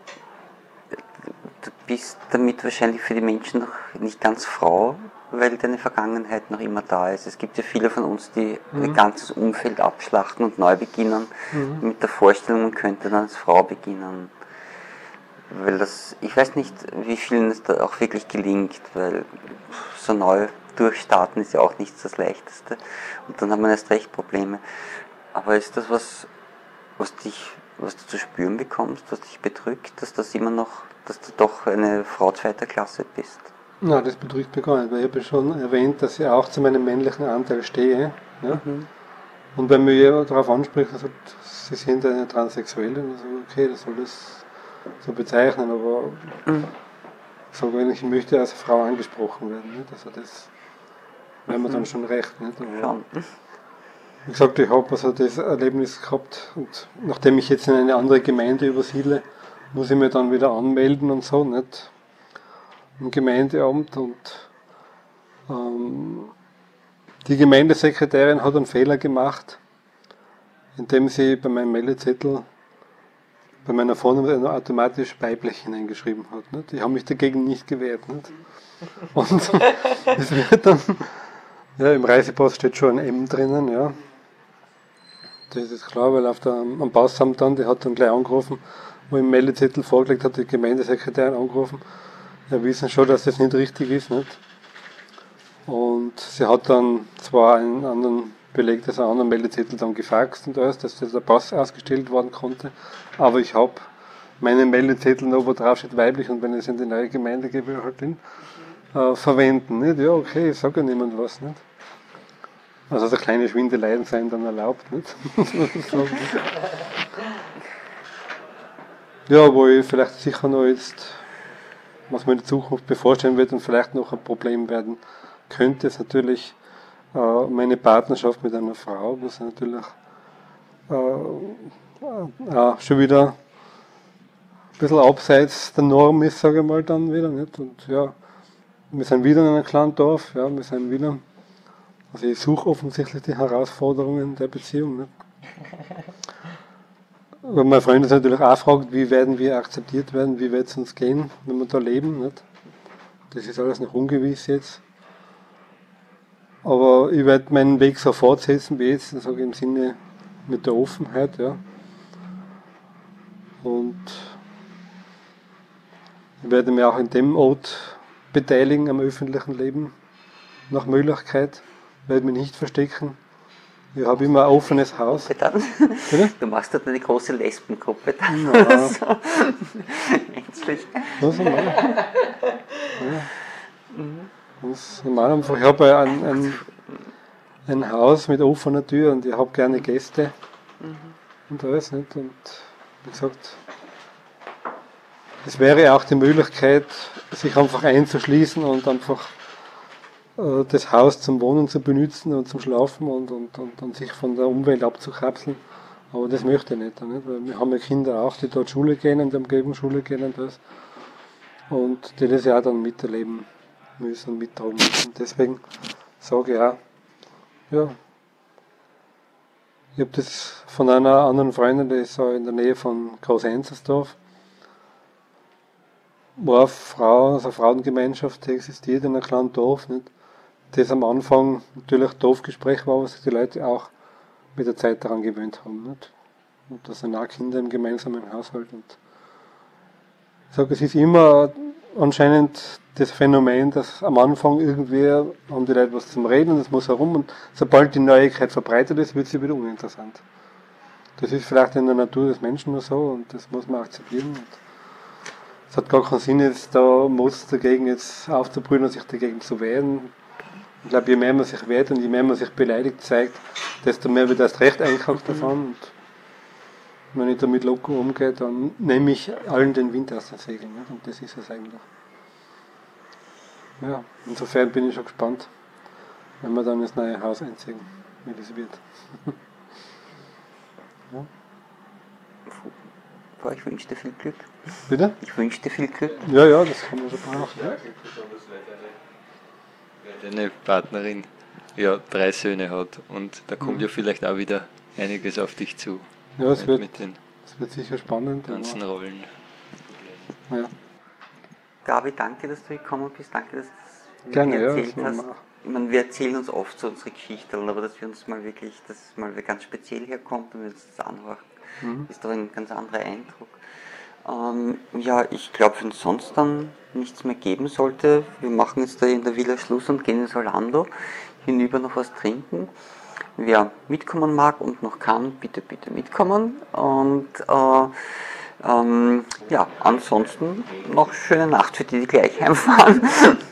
du bist damit wahrscheinlich für die Menschen noch nicht ganz Frau, weil deine Vergangenheit noch immer da ist. Es gibt ja viele von uns, die mhm. ein ganzes Umfeld abschlachten und neu beginnen, mhm. mit der Vorstellung, man könnte dann als Frau beginnen. Weil das, ich weiß nicht, wie vielen es da auch wirklich gelingt, weil so neu durchstarten ist ja auch nicht das Leichteste. Und dann hat man erst recht Probleme. Aber ist das was, was dich, was du zu spüren bekommst, was dich bedrückt, dass das immer noch, dass du doch eine Frau zweiter Klasse bist? Nein, das bedrückt mich gar nicht, weil ich habe ja schon erwähnt, dass ich auch zu meinem männlichen Anteil stehe Ja? Mhm. Und wenn mir jemand darauf anspricht und sagt, sie sind eine Transsexuelle, dann sage ich, okay, das soll das so bezeichnen, aber mhm. ich sage eigentlich, ich möchte als Frau angesprochen werden. Nicht? Also das wäre mir mhm. dann schon recht. Nicht? Aber, wie gesagt, ich habe also das Erlebnis gehabt und nachdem ich jetzt in eine andere Gemeinde übersiedle, muss ich mich dann wieder anmelden und so, nicht? Im Gemeindeamt und ähm, die Gemeindesekretärin hat einen Fehler gemacht, indem sie bei meinem Meldezettel bei meiner Vorname automatisch weiblich hineingeschrieben hat. Nicht? Ich habe mich dagegen nicht gewehrt. Nicht? Und es wird dann, ja, im Reisepass steht schon ein M drinnen, ja. Das ist klar, weil auf der, am Passamt dann, der hat dann gleich angerufen, wo ich im Meldezettel vorgelegt hat, die Gemeindesekretärin angerufen. Ja, wissen schon, dass das nicht richtig ist, nicht? Und sie hat dann zwar einen anderen Beleg, dass einen anderen Meldezettel dann gefaxt und alles, dass der Pass ausgestellt werden konnte, aber ich habe meinen Meldezettel noch, wo drauf steht weiblich und wenn ich es in die neue Gemeinde gebe, will ich halt den äh, verwenden, nicht? Ja, okay, ich sage ja niemand was, nicht? Also so kleine Schwindeleien seien dann erlaubt, nicht? Ja, wo ich vielleicht sicher noch jetzt, was mir in der Zukunft bevorstehen wird und vielleicht noch ein Problem werden könnte, ist natürlich äh, meine Partnerschaft mit einer Frau, was natürlich äh, äh, schon wieder ein bisschen abseits der Norm ist, sage ich mal dann wieder, nicht? Und ja, wir sind wieder in einem kleinen Dorf, ja, wir sind wieder, also ich suche offensichtlich die Herausforderungen der Beziehung, nicht? Weil mein Freund ist natürlich auch fragt, wie werden wir akzeptiert werden, wie wird es uns gehen, wenn wir da leben, nicht? Das ist alles noch ungewiss jetzt. Aber ich werde meinen Weg so fortsetzen wie jetzt, sage ich im Sinne mit der Offenheit, ja. Und ich werde mich auch in dem Ort beteiligen am öffentlichen Leben, nach Möglichkeit, werde mich nicht verstecken. Ich habe immer ein offenes Haus. Dann. Du machst dort eine große Lesbengruppe dann. Ja. So. Was normal. Ja. Das normal einfach. Ich habe ein, ein, ein Haus mit offener Tür und ich habe gerne Gäste mhm. und alles nicht. Und wie gesagt, es wäre auch die Möglichkeit, sich einfach einzuschließen und einfach das Haus zum Wohnen zu benutzen und zum Schlafen und, und, und, und sich von der Umwelt abzukapseln. Aber das möchte ich nicht, nicht. Weil wir haben ja Kinder auch, die dort Schule gehen, in der Umgebung Schule gehen und das. Und die das ja auch dann miterleben müssen und mittragen müssen. Deswegen sage ich auch, ja, ich habe das von einer anderen Freundin, die ist auch in der Nähe von Groß-Enzersdorf, wo eine Frau, also eine Frauengemeinschaft, die existiert in einem kleinen Dorf, nicht? Das am Anfang natürlich ein Dorfgespräch war, was sich die Leute auch mit der Zeit daran gewöhnt haben. Nicht? Und da sind auch Kinder im gemeinsamen Haushalt. Und ich sage, es ist immer anscheinend das Phänomen, dass am Anfang irgendwie haben die Leute was zum Reden und es muss herum und sobald die Neuigkeit verbreitet ist, wird sie wieder uninteressant. Das ist vielleicht in der Natur des Menschen nur so und das muss man akzeptieren. Und es hat gar keinen Sinn, jetzt da Mods dagegen jetzt aufzubrühen und sich dagegen zu wehren. Ich glaube, je mehr man sich wehrt und je mehr man sich beleidigt zeigt, desto mehr wird erst recht einkauft davon. Und wenn ich damit locker umgehe, dann nehme ich allen den Wind aus den Segeln. Ne? Und das ist es eigentlich. Ja, insofern bin ich schon gespannt, wenn wir dann ins neue Haus einziehen, wie das wird. Ja. Ich wünsche dir viel Glück. Bitte? Ich wünsche dir viel Glück. Ja, ja, das kann man schon brauchen. Ja. Deine Partnerin ja drei Söhne hat und da kommt mhm. ja vielleicht auch wieder einiges auf dich zu. Ja, es wird, mit den es wird sicher spannend. ganzen ja. Rollen. Ja. Gabi, danke, dass du gekommen bist. Danke, dass du Gerne, mir erzählt ja, hast. Ich meine, wir erzählen uns oft so unsere Geschichten, aber dass wir uns mal wirklich, dass es mal ganz speziell herkommt und wir uns das anhören, mhm. ist doch ein ganz anderer Eindruck. Ähm, ja, ich glaube, wenn es sonst dann nichts mehr geben sollte, wir machen jetzt da in der Villa Schluss und gehen ins Orlando, hinüber noch was trinken. Wer mitkommen mag und noch kann, bitte, bitte mitkommen. Und äh, ähm, ja, ansonsten noch schöne Nacht für die, die gleich heimfahren.